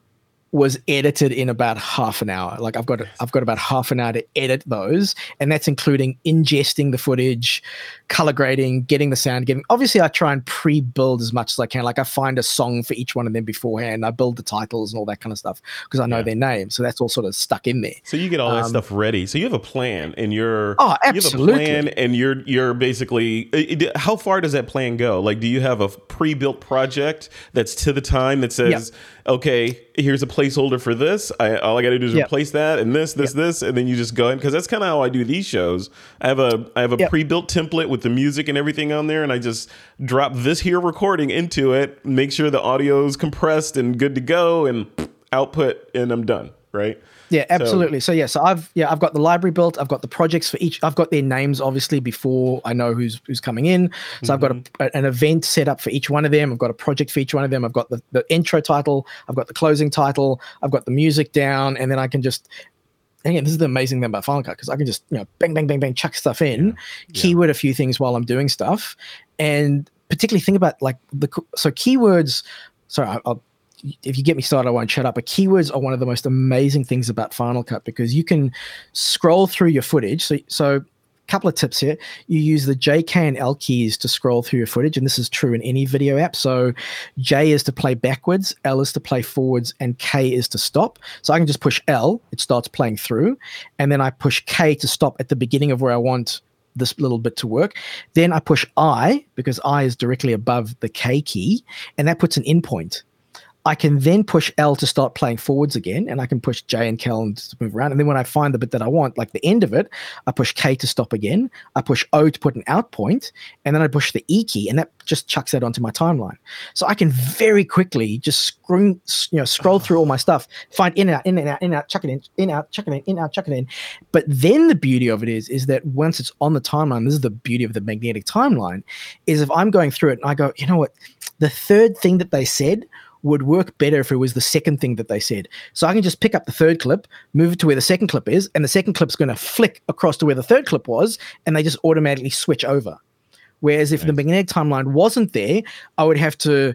was edited in about half an hour. Like I've got, I've got about half an hour to edit those. And that's including ingesting the footage, color grading, getting the sound, getting, obviously I try and pre-build as much as I can. Like I find a song for each one of them beforehand. I build the titles and all that kind of stuff because I know Yeah. their names. So that's all sort of stuck in there. So you get all that Um, stuff ready. So you have a plan, and you're Oh, You absolutely. have a plan, and you're you're basically. it- it- How far does that plan go? Like, do you have a pre-built project that's to the time that says, okay, here's a placeholder for this. I, all I got to do is Yep. replace that and this, this, Yep. this, and then you just go in, because that's kind of how I do these shows. I have a I have a Yep. pre-built template with the music and everything on there, and I just drop this here recording into it, make sure the audio is compressed and good to go, and output, and I'm done. Right. Yeah, absolutely. So, so yeah, so I've yeah, I've got the library built. I've got the projects for each. I've got their names obviously before I know who's who's coming in. So I've got a, an event set up for each one of them. I've got a project for each one of them. I've got the, the intro title. I've got the closing title. I've got the music down, and then I can just. Again, this is the amazing thing about Final Cut, because I can just you know bang bang bang bang chuck stuff in, keyword a few things while I'm doing stuff, and particularly think about like the so keywords. Sorry, I'll. I'll if you get me started, I won't shut up. But keywords are one of the most amazing things about Final Cut, because you can scroll through your footage. So, so a couple of tips here. You use the J, K, and L keys to scroll through your footage, and this is true in any video app. So J is to play backwards, L is to play forwards, and K is to stop. So I can just push L, it starts playing through, and then I push K to stop at the beginning of where I want this little bit to work. Then I push I, because I is directly above the K key, and that puts an in point. I can then push L to start playing forwards again, and I can push J and K to move around. And then when I find the bit that I want, like the end of it, I push K to stop again. I push O to put an out point, and then I push the E key, and that just chucks that onto my timeline. So I can very quickly just scroll, you know, scroll through all my stuff, find in and out, in and out, in and out, chuck it in, in out, chuck it in, in out, chuck it in. But then the beauty of it is, is that once it's on the timeline, this is the beauty of the magnetic timeline, is if I'm going through it and I go, you know what, the third thing that they said would work better if it was the second thing that they said. So I can just pick up the third clip, move it to where the second clip is, and the second clip's going to flick across to where the third clip was, and they just automatically switch over. Whereas if Nice. the magnetic timeline wasn't there, I would have to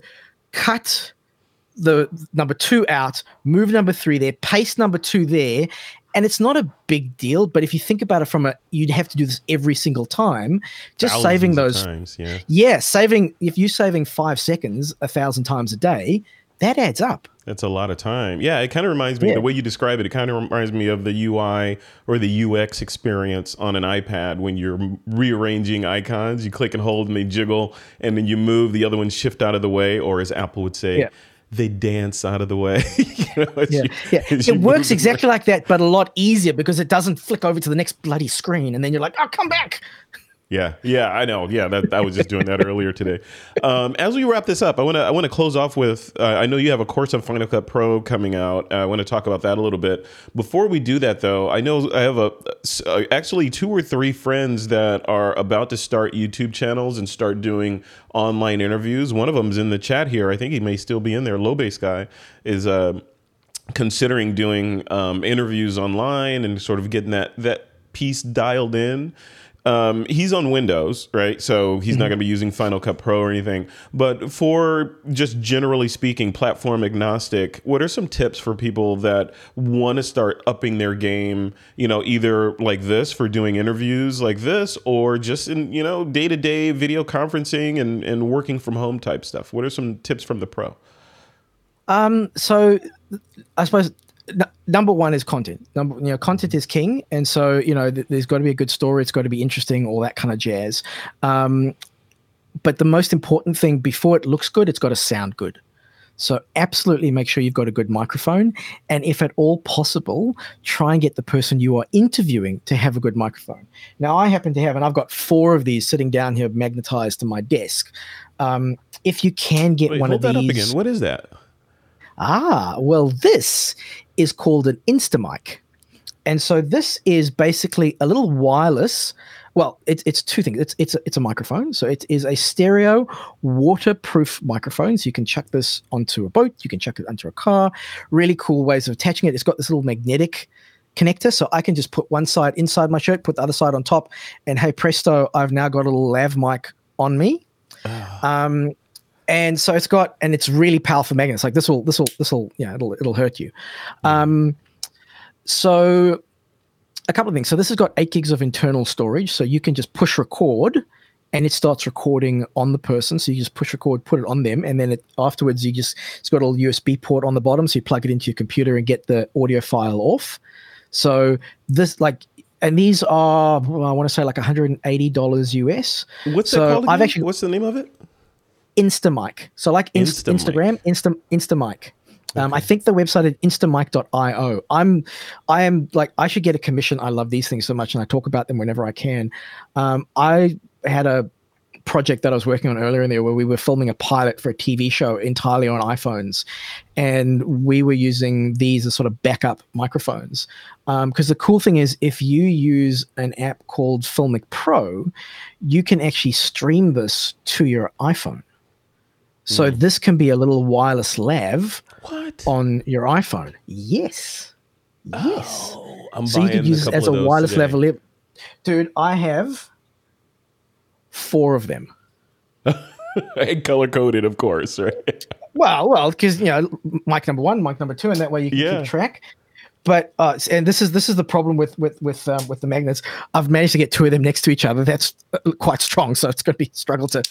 cut the number two out, move number three there, paste number two there, and it's not a big deal. But if you think about it from a, you'd have to do this every single time. Just Thousands saving of those, times, yeah. yeah, saving if you're saving five seconds a thousand times a day, that adds up. That's a lot of time. Yeah, it kind of reminds me, Yeah. the way you describe it, it kind of reminds me of the U I or the U X experience on an iPad when you're rearranging icons. You click and hold and they jiggle, and then you move, the other ones shift out of the way, or as Apple would say, Yeah. they dance out of the way. You know, as Yeah, you- yeah. as you It move works them exactly like that, but a lot easier because it doesn't flick over to the next bloody screen, and then you're like, "Oh, come back!" Yeah, yeah, I know. Yeah, that I was just doing that earlier today. Um, as we wrap this up, I want to I want to close off with. Uh, I know you have a course on Final Cut Pro coming out. Uh, I want to talk about that a little bit. Before we do that, though, I know I have a uh, actually two or three friends that are about to start YouTube channels and start doing online interviews. One of them is in the chat here. I think he may still be in there. Low Base Guy is uh, considering doing um, interviews online and sort of getting that that piece dialed in. Um, he's on Windows, right? So he's mm-hmm. not going to be using Final Cut Pro or anything. But for just generally speaking, platform agnostic, what are some tips for people that want to start upping their game, you know, either like this for doing interviews like this, or just in, you know, day-to-day video conferencing and, and working from home type stuff? What are some tips from the pro? Um, so I suppose n- number one is content. Number, you know, content is king. And so, you know, th- there's got to be a good story. It's got to be interesting, all that kind of jazz. Um, but the most important thing before it looks good, it's got to sound good. So absolutely make sure you've got a good microphone. And if at all possible, try and get the person you are interviewing to have a good microphone. Now, I happen to have, and I've got four of these sitting down here magnetized to my desk. Um, if you can get Wait, one hold of that these. up again. What is that? Ah, well, this is called an Instamic. And so this is basically a little wireless. Well, it's it's two things. It's it's a, it's a microphone. So it is a stereo waterproof microphone. So you can chuck this onto a boat. You can chuck it onto a car. Really cool ways of attaching it. It's got this little magnetic connector. So I can just put one side inside my shirt, put the other side on top. And hey, presto, I've now got a little lav mic on me. Um, And so it's got, and it's really powerful magnets. Like this will, this will, this will, yeah, it'll, it'll hurt you. Um, so a couple of things. So this has got eight gigs of internal storage. So you can just push record and it starts recording on the person. So you just push record, put it on them. And then it, afterwards you just, it's got a little U S B port on the bottom. So you plug it into your computer and get the audio file off. So this like, and these are, well, I want to say like one hundred eighty dollars U S. What's so that called again? I've actually, What's the name of it? Instamic. So like Inst- Instagram, Insta Instamic. Um, okay. I think the website is instamic dot io. I'm, I am like, I should get a commission. I love these things so much and I talk about them whenever I can. Um, I had a project that I was working on earlier in the year where we were filming a pilot for a T V show entirely on iPhones. And we were using these as sort of backup microphones. Um, because the cool thing is if you use an app called Filmic Pro, you can actually stream this to your iPhone. So mm. this can be a little wireless lav what? on your iPhone. Yes. Yes. Oh, I'm so you could use it as a wireless today. lav. Li- Dude, I have four of them. And color coded, of course, right? Well, well, because you know, mic number one, mic number two, and that way you can yeah. keep track. But uh, and this is this is the problem with with with um, with the magnets. I've managed to get two of them next to each other. That's quite strong, so it's going to be a struggle to.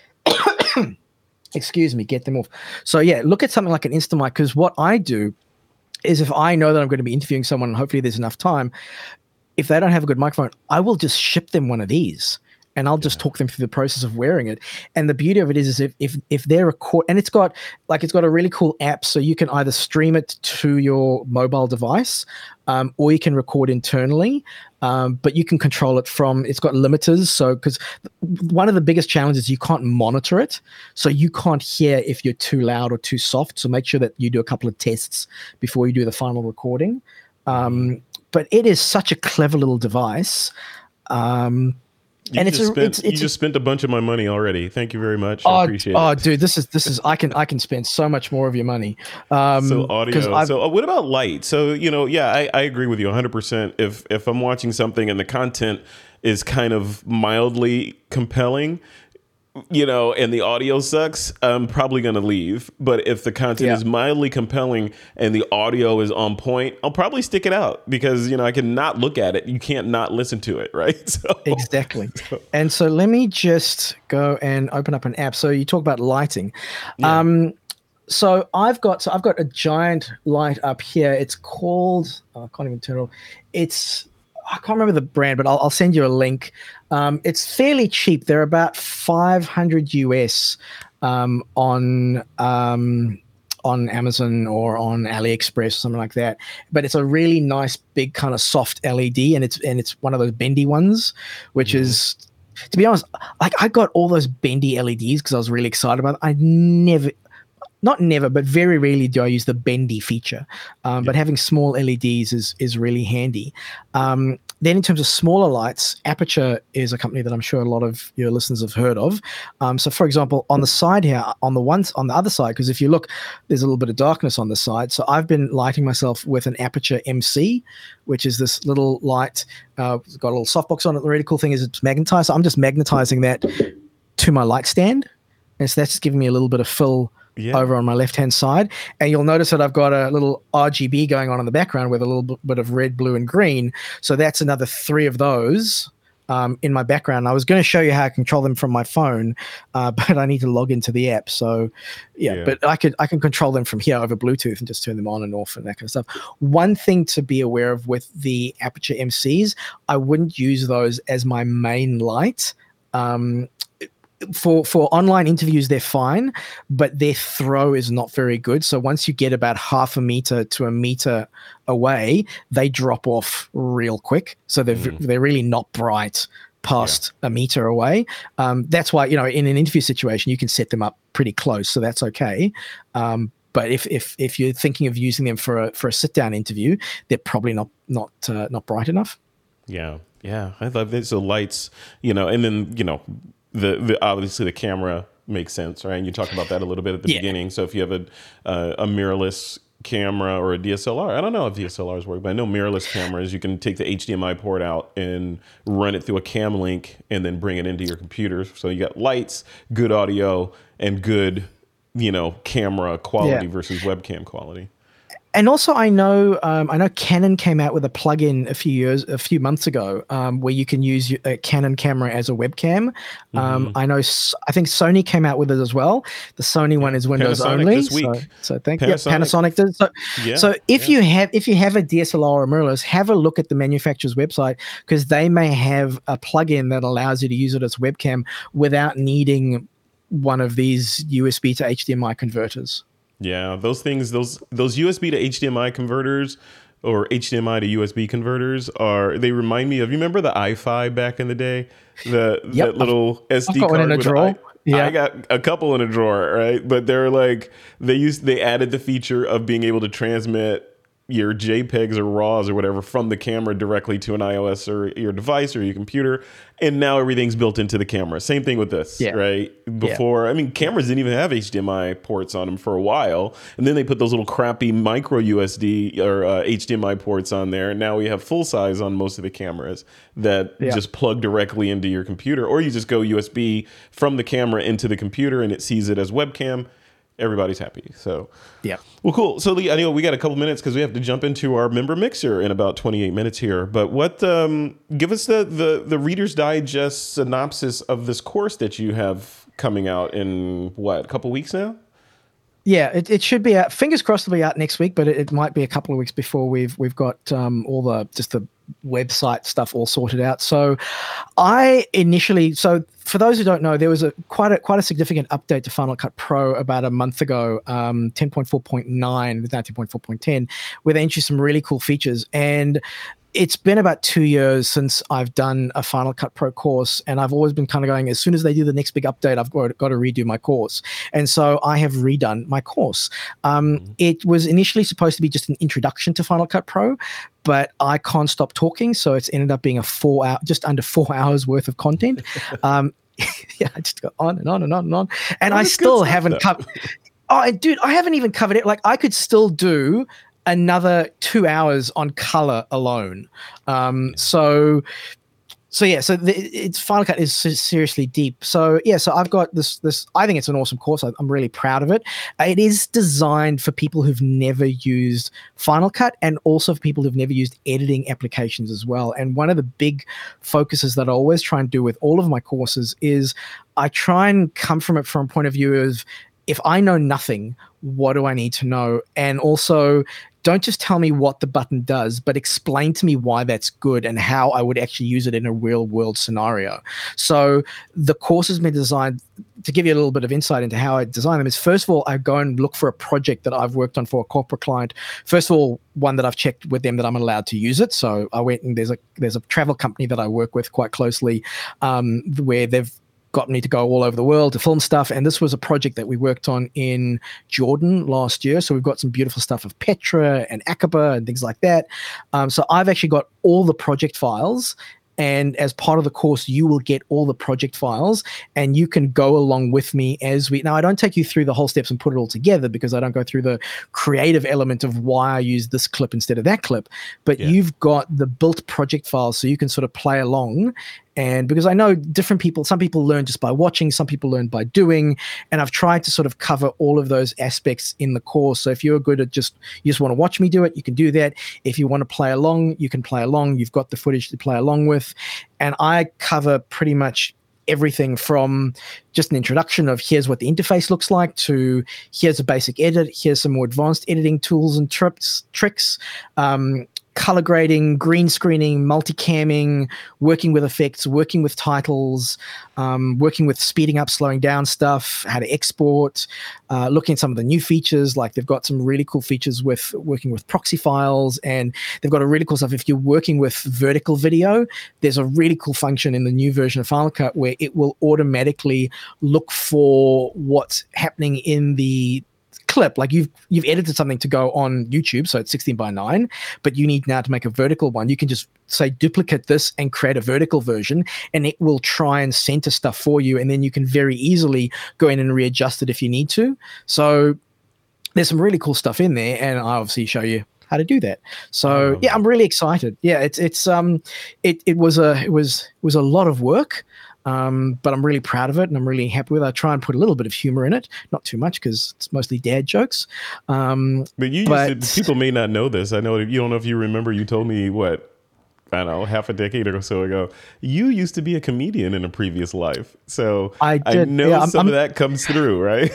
excuse me, get them off. So yeah, look at something like an Instamic, because what I do is if I know that I'm going to be interviewing someone and hopefully there's enough time, if they don't have a good microphone, I will just ship them one of these and I'll just yeah. talk them through the process of wearing it. And the beauty of it is, is if if if they're record, and it's got like it's got a really cool app, so you can either stream it to your mobile device, um, or you can record internally. Um, but you can control it from, it's got limiters. So, because one of the biggest challenges, you can't monitor it. So you can't hear if you're too loud or too soft. So make sure that you do a couple of tests before you do the final recording. Um, but it is such a clever little device. Um, You and just it's, a, spent, it's, it's you just spent a bunch of my money already. Thank you very much. Oh, I appreciate oh, it. dude, this is this is I can I can spend so much more of your money. Um, so audio. So uh, what about light? So you know, yeah, I, I agree with you one hundred percent. If if I'm watching something and the content is kind of mildly compelling, you know, and the audio sucks, I'm probably going to leave. But if the content yeah. is mildly compelling and the audio is on point, I'll probably stick it out because, you know, I can not look at it. You can't not listen to it, right? So, exactly. And so let me just go and open up an app. So you talk about lighting. Yeah. Um, so I've got so I've got a giant light up here. It's called, oh, I can't even turn it off. It's, I can't remember the brand, but I'll, I'll send you a link. Um, it's fairly cheap. They're about five hundred U S um, on um, on Amazon or on AliExpress or something like that. But it's a really nice, big kind of soft L E D, and it's and it's one of those bendy ones, which mm-hmm. is, to be honest, like I got all those bendy L E Ds because I was really excited about it. I never. Not never, but very rarely do I use the bendy feature. Um, yeah. But having small L E Ds is is really handy. Um, then in terms of smaller lights, Aperture is a company that I'm sure a lot of your listeners have heard of. Um, so for example, on the side here, on the one, on the other side, because if you look, there's a little bit of darkness on the side. So I've been lighting myself with an Aperture M C, which is this little light. Uh, it's got a little softbox on it. The really cool thing is it's magnetized. So I'm just magnetizing that to my light stand. And so that's just giving me a little bit of fill yeah. over on my left-hand side. And you'll notice that I've got a little R G B going on in the background with a little bit of red, blue, and green. So that's another three of those um, in my background. I was going to show you how I control them from my phone, uh, but I need to log into the app. So yeah, yeah, but I could I can control them from here over Bluetooth and just turn them on and off and that kind of stuff. One thing to be aware of with the Aperture M Cs, I wouldn't use those as my main light. Um, For for online interviews, they're fine, but their throw is not very good. So once you get about half a meter to a meter away, they drop off real quick. So they're mm. they're really not bright past yeah. a meter away. Um, that's why, you know, in an interview situation, you can set them up pretty close, so that's okay. Um, but if if if you're thinking of using them for a for a sit down interview, they're probably not not uh, not bright enough. Yeah, yeah, I love this. So lights, you know, and then you know. The, the obviously the camera makes sense, right? And you talked about that a little bit at the yeah. beginning. So if you have a uh, a mirrorless camera or a D S L R, I don't know if D S L Rs work, but I know mirrorless cameras, you can take the H D M I port out and run it through a cam link and then bring it into your computer. So you got lights, good audio, and good, you know, camera quality yeah. versus webcam quality. And also, I know um, I know Canon came out with a plugin a few years, a few months ago, um, where you can use a Canon camera as a webcam. Um, mm-hmm. I know, I think Sony came out with it as well. The Sony one is Windows Panasonic only. This week. So, so thank Panasonic. Yeah, Panasonic does. So, yeah, so if yeah. you have if you have a D S L R or mirrorless, have a look at the manufacturer's website, because they may have a plugin that allows you to use it as webcam without needing one of these U S B to H D M I converters. Yeah, those things, those those U S B to H D M I converters or H D M I to U S B converters are, they remind me of, you remember the iFi back in the day? The yep, that little I've, S D I've got card one in a with drawer. I, yeah. I got a couple in a drawer, right? But they're like, they used, they added the feature of being able to transmit your JPEGs or RAWs or whatever from the camera directly to an iOS or your device or your computer. And now everything's built into the camera. Same thing with this, yeah. right? Before, yeah. I mean, cameras didn't even have H D M I ports on them for a while. And then they put those little crappy micro U S D or uh, H D M I ports on there. And now we have full size on most of the cameras that yeah. just plug directly into your computer. Or you just go U S B from the camera into the computer and it sees it as webcam. Everybody's happy. So, yeah. Well, cool. So, Lee, I know we got a couple minutes because we have to jump into our member mixer in about twenty-eight minutes here. But what, um, give us the, the, the Reader's Digest synopsis of this course that you have coming out in, what, a couple weeks now? Yeah, it, it should be out. Fingers crossed it'll be out next week, but it, it might be a couple of weeks before we've we've got um, all the just the website stuff all sorted out. So I initially, so for those who don't know, there was a quite a quite a significant update to Final Cut Pro about a month ago, um, ten point four point nine, now ten point four point ten, where they introduced some really cool features. And it's been about two years since I've done a Final Cut Pro course, and I've always been kind of going, as soon as they do the next big update, I've got, got to redo my course. And so I have redone my course. Um, mm-hmm. It was initially supposed to be just an introduction to Final Cut Pro, but I can't stop talking, so it's ended up being a four hour, just under four hours worth of content. um, yeah, I just go on and on and on and on, and oh, I still haven't covered. Oh, dude, I haven't even covered it. Like, I could still do another two hours on color alone. Um, so, so yeah, so the, it's Final Cut is seriously deep. So yeah, so I've got this, this, I think it's an awesome course. I, I'm really proud of it. It is designed for people who've never used Final Cut and also for people who've never used editing applications as well. And one of the big focuses that I always try and do with all of my courses is I try and come from it from a point of view of, if I know nothing, what do I need to know? And also, don't just tell me what the button does, but explain to me why that's good and how I would actually use it in a real world scenario. So the course has been designed, to give you a little bit of insight into how I design them, is first of all, I go and look for a project that I've worked on for a corporate client. First of all, one that I've checked with them that I'm allowed to use it. So I went and there's a there's a travel company that I work with quite closely, um, where they've got me to go all over the world to film stuff. And this was a project that we worked on in Jordan last year. So we've got some beautiful stuff of Petra and Aqaba and things like that. Um, so I've actually got all the project files. And as part of the course, you will get all the project files, and you can go along with me as we. Now, I don't take you through the whole steps and put it all together because I don't go through the creative element of why I use this clip instead of that clip. But yeah. You've got the built project files, so you can sort of play along. And because I know different people, some people learn just by watching, some people learn by doing, and I've tried to sort of cover all of those aspects in the course. So if you're good at just, you just want to watch me do it, you can do that. If you want to play along, you can play along. You've got the footage to play along with. And I cover pretty much everything from just an introduction of here's what the interface looks like to here's a basic edit, here's some more advanced editing tools and trips, tricks, um, color grading, green screening, multicamming, working with effects, working with titles, um, working with speeding up, slowing down stuff, how to export, uh, looking at some of the new features. Like they've got some really cool features with working with proxy files, and they've got a really cool stuff. If you're working with vertical video, there's a really cool function in the new version of Final Cut where it will automatically look for what's happening in the clip. Like you've you've edited something to go on YouTube, so it's sixteen by nine, but you need now to make a vertical one. You can just say duplicate this and create a vertical version, and it will try and center stuff for you, and then you can very easily go in and readjust it if you need to. So there's some really cool stuff in there, and I obviously show you how to do that. So yeah, I'm really excited. Yeah, it's it's um it it was a it was it was a lot of work. Um, but I'm really proud of it, and I'm really happy with it. I try and put a little bit of humor in it, not too much because it's mostly dad jokes. Um, but you but, used to, people may not know this. I know you don't know if you remember. You told me what I don't know half a decade or so ago. You used to be a comedian in a previous life, so I, did, I know yeah, I'm, some I'm, of that comes through, right?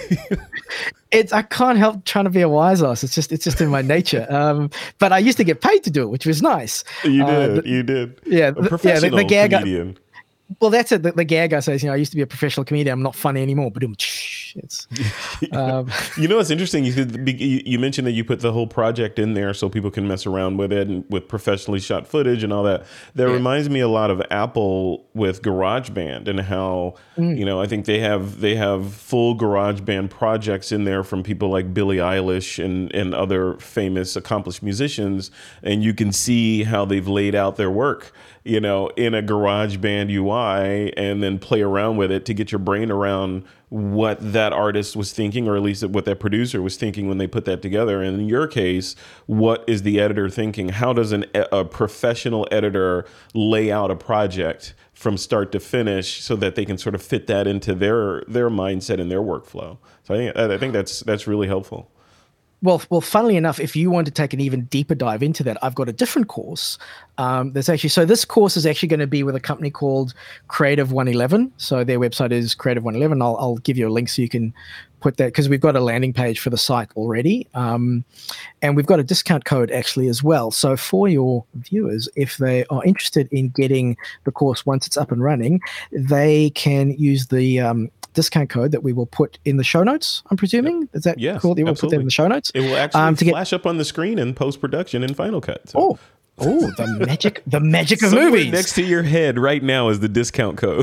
It's I can't help trying to be a wise ass. It's just it's just in my nature. Um, but I used to get paid to do it, which was nice. You did, uh, the, you did. Yeah, a professional yeah, the, the gag comedian. I, Well, that's it. The, the gag I says, you know, I used to be a professional comedian. I'm not funny anymore. But it's, um, you know, it's interesting. You, you mentioned that you put the whole project in there so people can mess around with it and with professionally shot footage and all that. That yeah. reminds me a lot of Apple with GarageBand and how mm. you know I think they have they have full GarageBand projects in there from people like Billie Eilish and and other famous accomplished musicians, and you can see how they've laid out their work, you know, in a GarageBand U I, and then play around with it to get your brain around what that artist was thinking, or at least what that producer was thinking when they put that together. And in your case, what is the editor thinking? How does an, a professional editor lay out a project from start to finish so that they can sort of fit that into their their mindset and their workflow? So I think I think that's that's really helpful. Well, well, funnily enough, if you want to take an even deeper dive into that, I've got a different course. Um, there's actually, so this course is actually going to be with a company called Creative one eleven. So their website is Creative one eleven. I'll, I'll give you a link so you can put that, because we've got a landing page for the site already. Um, and we've got a discount code actually as well. So for your viewers, if they are interested in getting the course once it's up and running, they can use the um, discount code that we will put in the show notes, I'm presuming. Yep. Is that yes, cool? You will absolutely. put that in the show notes. It will actually um, to flash get, up on the screen in post-production in Final Cut. So. Oh, oh, the magic, the magic of Somewhere movies. Next to your head right now is the discount code.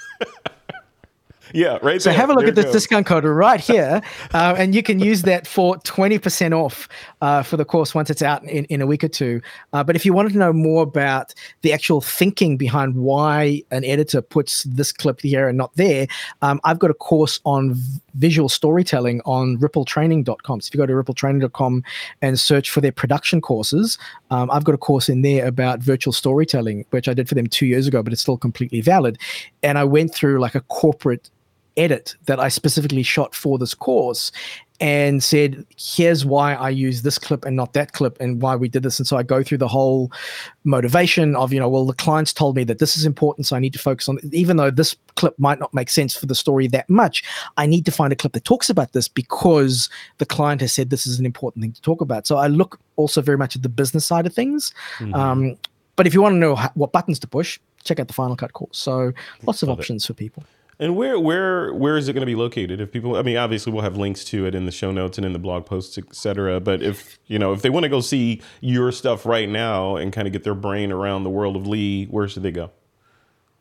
Yeah, right so there. have a look there at this goes. discount code right here, uh, and you can use that for twenty percent off uh, for the course once it's out in, in a week or two. Uh, but if you wanted to know more about the actual thinking behind why an editor puts this clip here and not there, um, I've got a course on v- visual storytelling on ripple training dot com. So if you go to ripple training dot com and search for their production courses, um, I've got a course in there about virtual storytelling, which I did for them two years ago, but it's still completely valid. And I went through like a corporate edit that I specifically shot for this course and said, here's why I use this clip and not that clip and why we did this. And so I go through the whole motivation of, you know, well, the clients told me that this is important, so I need to focus on it. Even though this clip might not make sense for the story that much, I need to find a clip that talks about this because the client has said this is an important thing to talk about. So I look also very much at the business side of things. Mm-hmm. Um, but if you want to know how, what buttons to push, check out the Final Cut course. So lots of Love options it. for people. And where where where is it going to be located? If people, I mean, obviously we'll have links to it in the show notes and in the blog posts, et cetera. But if you know, if they want to go see your stuff right now and kind of get their brain around the world of Lee, where should they go?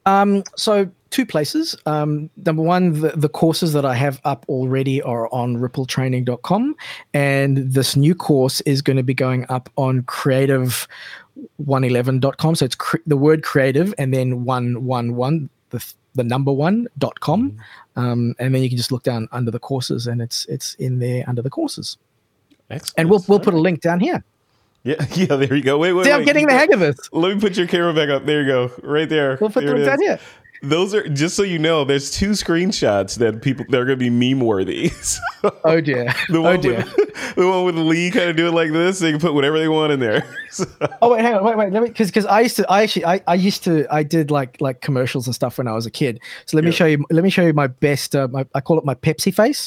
Um, so two places. Um, number one, the, the courses that I have up already are on ripple training dot com, and this new course is going to be going up on creative one eleven dot com. So it's cre- the word creative and then one one one, the the number one dot com, mm-hmm. um, and then you can just look down under the courses, and it's it's in there under the courses. Excellent. And we'll we'll put a link down here. Yeah, yeah, there you go. Wait, wait, See, wait. I'm getting the hang of this. Let me put your camera back up. There you go. Right there. We'll put there the link down here. Those are, just so you know, there's two screenshots that people, they're going to be meme worthy. So, oh dear. The one oh dear. With, the one with Lee kind of do it like this. They can put whatever they want in there. So. Oh wait, hang on, wait, wait. Let me, because because I used to, I actually, I, I used to, I did like like commercials and stuff when I was a kid. So let me yeah. show you, let me show you my best. Uh, my, I call it my Pepsi face.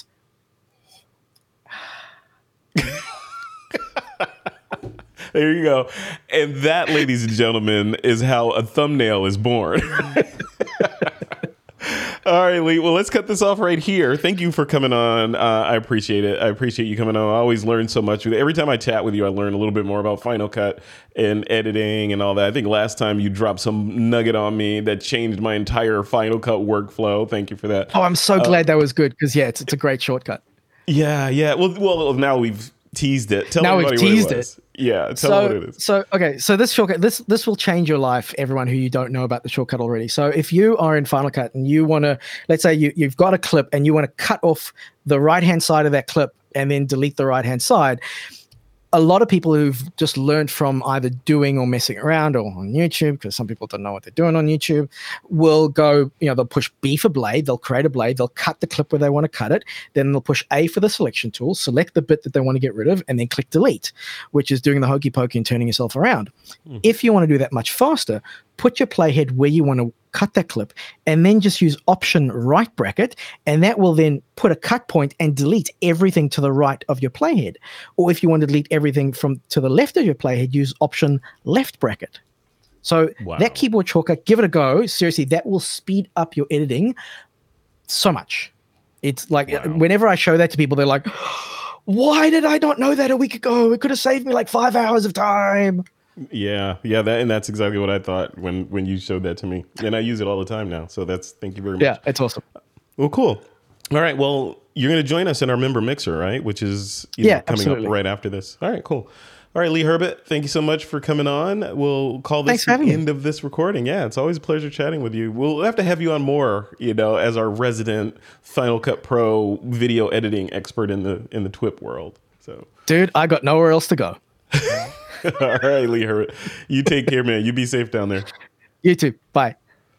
There you go. And that, ladies and gentlemen, is how a thumbnail is born. All right, Lee. Well, let's cut this off right here. Thank you for coming on. Uh, I appreciate it. I appreciate you coming on. I always learn so much. Every time I chat with you, I learn a little bit more about Final Cut and editing and all that. I think last time you dropped some nugget on me that changed my entire Final Cut workflow. Thank you for that. Oh, I'm so glad uh, that was good because, yeah, it's, it's a great shortcut. Yeah, yeah. Well, well, now we've teased it. Tell now everybody we've teased what it was. it. Yeah, tell so, them what it is. So, okay, so this shortcut, this this will change your life, everyone who you don't know about the shortcut already. So if you are in Final Cut and you want to, let's say you, you've got a clip and you want to cut off the right-hand side of that clip and then delete the right-hand side, a lot of people who've just learned from either doing or messing around or on YouTube, because some people don't know what they're doing on YouTube, will go, you know, they'll push B for blade, they'll create a blade, they'll cut the clip where they want to cut it, then they'll push A for the selection tool, select the bit that they want to get rid of, and then click delete, which is doing the hokey pokey and turning yourself around. Mm. If you want to do that much faster, put your playhead where you want to cut that clip, and then just use option right bracket, and that will then put a cut point and delete everything to the right of your playhead. Or if you want to delete everything from to the left of your playhead, use option left bracket. So wow. That keyboard shortcut, give it a go. Seriously, that will speed up your editing so much. It's like wow. Whenever I show that to people, they're like, why did I not know that a week ago? It could have saved me like five hours of time. Yeah, yeah, that and that's exactly what I thought when when you showed that to me, and I use it all the time now. So that's thank you very much. Yeah, it's awesome. Well, cool. All right, well, you're going to join us in our member mixer, right? Which is you know, yeah, coming absolutely. up right after this. All right, cool. All right, Lee Herbert, thank you so much for coming on. We'll call this the end me. of this recording. Yeah, it's always a pleasure chatting with you. We'll have to have you on more, you know, as our resident Final Cut Pro video editing expert in the in the T W I P world. So, dude, I got nowhere else to go. All right, Lee Herbert. You take care, man. You be safe down there. You too. Bye.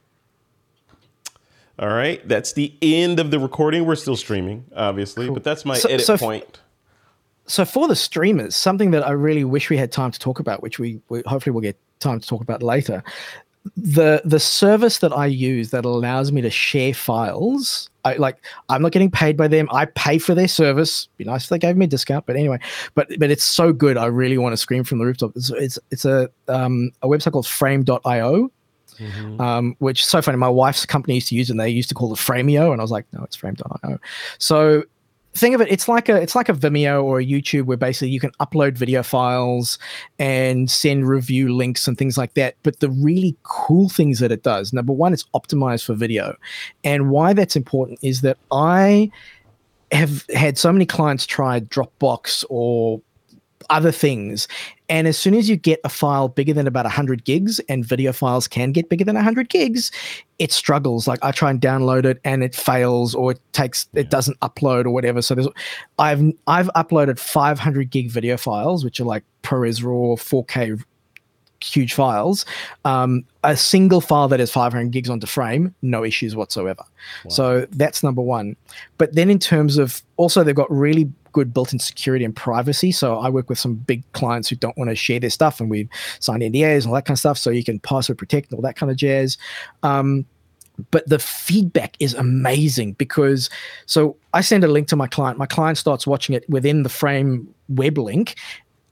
All right. That's the end of the recording. We're still streaming, obviously, cool. But that's my so, edit so point. F- so for the streamers, something that I really wish we had time to talk about, which we, we hopefully we'll get time to talk about later, the the service that I use that allows me to share files, I like I'm not getting paid by them. I pay for their service. Be nice if they gave me a discount, but anyway, but but it's so good. I really want to scream from the rooftop. It's it's, it's a um, a website called frame dot io, mm-hmm. um, which is so funny. My wife's company used to use it, and they used to call it Frameo, and I was like, no, it's frame dot io. So think of it, it's like a it's like a Vimeo or a YouTube where basically you can upload video files and send review links and things like that. But the really cool things that it does, number one, it's optimized for video. And why that's important is that I have had so many clients try Dropbox or other things, and as soon as you get a file bigger than about one hundred gigs, and video files can get bigger than one hundred gigs, it struggles. Like I try and download it and it fails, or it takes yeah. it doesn't upload or whatever. So there's I've I've uploaded five hundred gig video files, which are like ProRes RAW four K huge files. Um, a single file that is five hundred gigs onto Frame, no issues whatsoever. Wow. So that's number one. But then in terms of also, they've got really good built-in security and privacy. So I work with some big clients who don't want to share their stuff, and we've signed N D As and all that kind of stuff. So you can password protect and all that kind of jazz. Um, but the feedback is amazing because, so I send a link to my client. My client starts watching it within the Frame web link,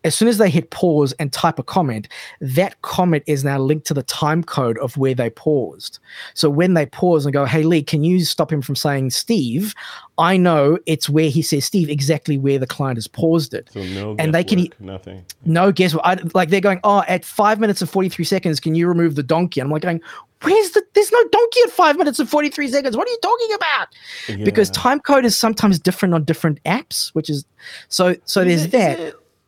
as soon as they hit pause and type a comment, that comment is now linked to the time code of where they paused. So when they pause and go, hey, Lee, can you stop him from saying Steve? I know it's where he says Steve, exactly where the client has paused it. So no and they can work, nothing. No guesswork. I, like they're going, oh, at five minutes and forty-three seconds, can you remove the donkey? And I'm like going, where's the, there's no donkey at five minutes and forty-three seconds. What are you talking about? Yeah. Because time code is sometimes different on different apps, which is, so, so is there's it, that.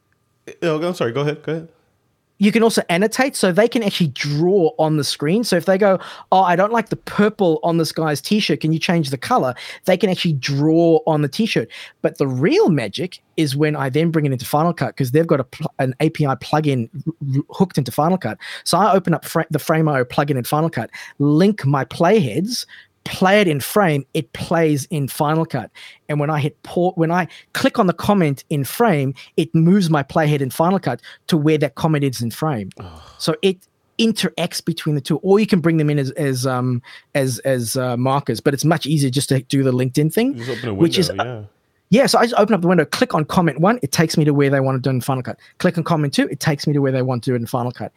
It, oh, I'm sorry. Go ahead. Go ahead. You can also annotate, so they can actually draw on the screen. So if they go, oh, I don't like the purple on this guy's t-shirt, can you change the color? They can actually draw on the t-shirt. But the real magic is when I then bring it into Final Cut, because they've got a pl- an A P I plugin r- hooked into Final Cut. So I open up fra- the Frame.io plugin in Final Cut, link my playheads, play it in Frame, it plays in Final Cut. And when I hit pause, when I click on the comment in Frame, it moves my playhead in Final Cut to where that comment is in Frame. Oh. So it interacts between the two, or you can bring them in as as um as as uh, markers. But it's much easier just to do the LinkedIn thing, just open a window, which is yeah. Uh, yeah, so I just open up the window, click on comment one, it takes me to where they want to do it in Final Cut. Click on comment two, it takes me to where they want to do it in Final Cut.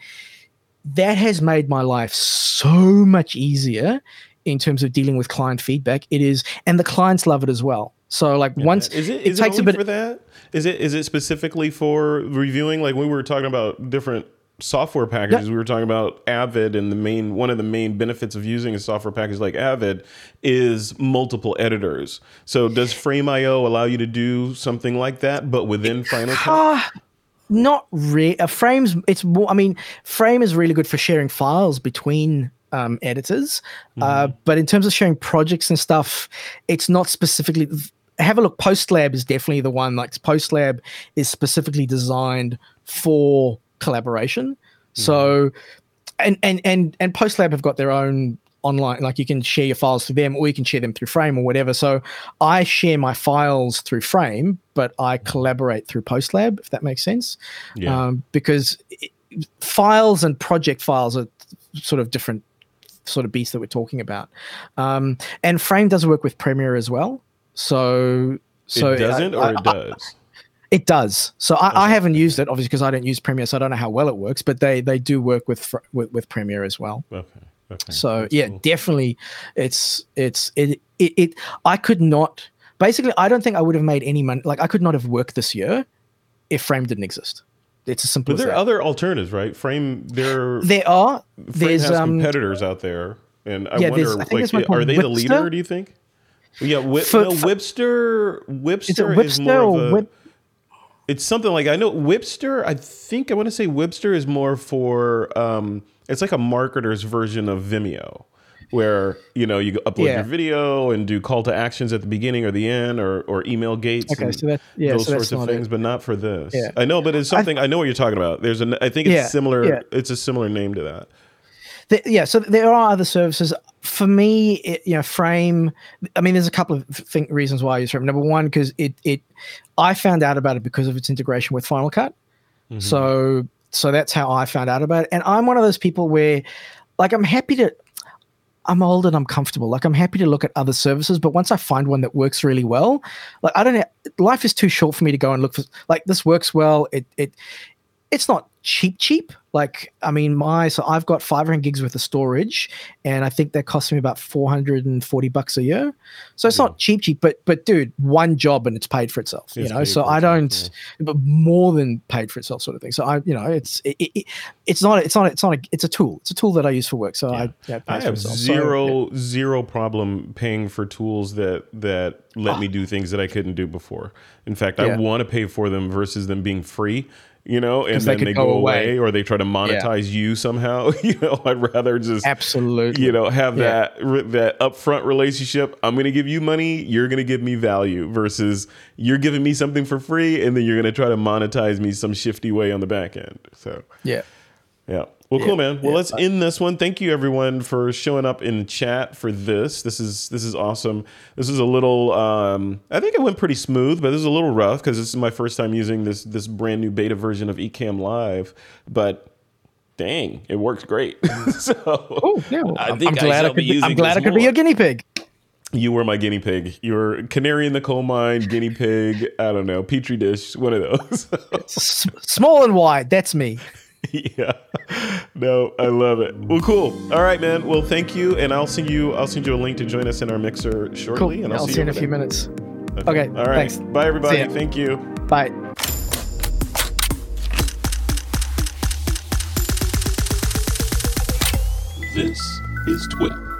That has made my life so much easier in terms of dealing with client feedback. It is, and the clients love it as well. So like yeah, once is it, is it, it takes only a bit for that? Is it is it specifically for reviewing? Like when we were talking about different software packages, yeah. we were talking about Avid, and the main one of the main benefits of using a software package like Avid is multiple editors. So does Frame.io allow you to do something like that, but within Final Cut? Not really. Uh, Frames, it's more. I mean, Frame is really good for sharing files between Um, editors, mm-hmm. uh, but in terms of sharing projects and stuff, it's not specifically. Have a look. PostLab is definitely the one. Like PostLab is specifically designed for collaboration. Mm-hmm. So, and and and and PostLab have got their own online. Like you can share your files through them, or you can share them through Frame or whatever. So I share my files through Frame, but I collaborate through PostLab. If that makes sense, yeah. um, because it, files and project files are sort of different sort of beast that we're talking about. Um, and Frame does work with Premiere as well. So, so it doesn't, I, or I, it does? I, it does. So I, okay. I haven't used it, obviously, because I don't use Premiere, so I don't know how well it works, but they, they do work with, with, with Premiere as well. Okay. Okay. So That's yeah, cool. definitely it's, it's, it, it, it, I could not, basically, I don't think I would have made any money. Like I could not have worked this year if Frame didn't exist. It's as simple but as there that. are other alternatives, right? Frame, there there are. Frame there's has um, competitors out there, and I yeah, wonder, I think like, are they Whipster? the leader? Do you think? Yeah, Whip, for, no, for, Whipster. Whipster, Whipster is more of a. Whip? It's something like I know Whipster. I think I want to say Whipster is more for. Um, it's like a marketer's version of Vimeo, where you know you upload yeah. your video and do call to actions at the beginning or the end, or or email gates. Okay, and so that yeah, those so sorts of things, it. but not for this. Yeah. I know, but it's something I, I know what you're talking about. There's an I think it's yeah, similar. Yeah. It's a similar name to that. The, yeah, so there are other services. For me, it, you know, Frame. I mean, there's a couple of th- reasons why I use Frame. Number one, because it it, I found out about it because of its integration with Final Cut. Mm-hmm. So so that's how I found out about it. And I'm one of those people where, like, I'm happy to. I'm old and I'm comfortable. Like I'm happy to look at other services, but once I find one that works really well, like I don't have, life is too short for me to go and look for like this works well. It it it's not cheap cheap. Like I mean my so I've got five hundred gigs worth of storage, and I think that costs me about four hundred forty bucks a year. So it's yeah. not cheap cheap, but but dude, one job and it's paid for itself. It's you know, so I don't, itself, yeah. but more than paid for itself, sort of thing. So I, you know, it's it, it, it's not it's not it's not a, it's a tool. It's a tool that I use for work. So yeah. I yeah, I have zero so, yeah. zero problem paying for tools that that let oh. me do things that I couldn't do before. In fact, yeah. I want to pay for them versus them being free. You know, and then they, they go, go away. away or they try to monetize yeah. you somehow. You know, I'd rather just absolutely, you know, have yeah. that that upfront relationship. I'm going to give you money, you're going to give me value, versus you're giving me something for free and then you're going to try to monetize me some shifty way on the back end. So yeah, yeah. Well, yeah. cool, man. Well, yeah. let's end this one. Thank you, everyone, for showing up in the chat for this. This is this is awesome. This is a little. Um, I think it went pretty smooth, but this is a little rough because this is my first time using this this brand new beta version of Ecamm Live. But dang, it works great. so oh, yeah, well, I I'm, think I'm glad I, I could. Be, I'm using glad I could more. be your guinea pig. You were my guinea pig. You were canary in the coal mine, guinea pig. I don't know, petri dish. One of those. S- small and wide. That's me. Yeah. No, I love it. Well, cool. All right, man. Well, thank you, and I'll send you. I'll send you a link to join us in our mixer shortly, Cool. and I'll, I'll see, see you you in a few there. minutes. Okay. Okay. All right. Thanks. Bye, everybody. See ya. Thank you. Bye. This is Twip.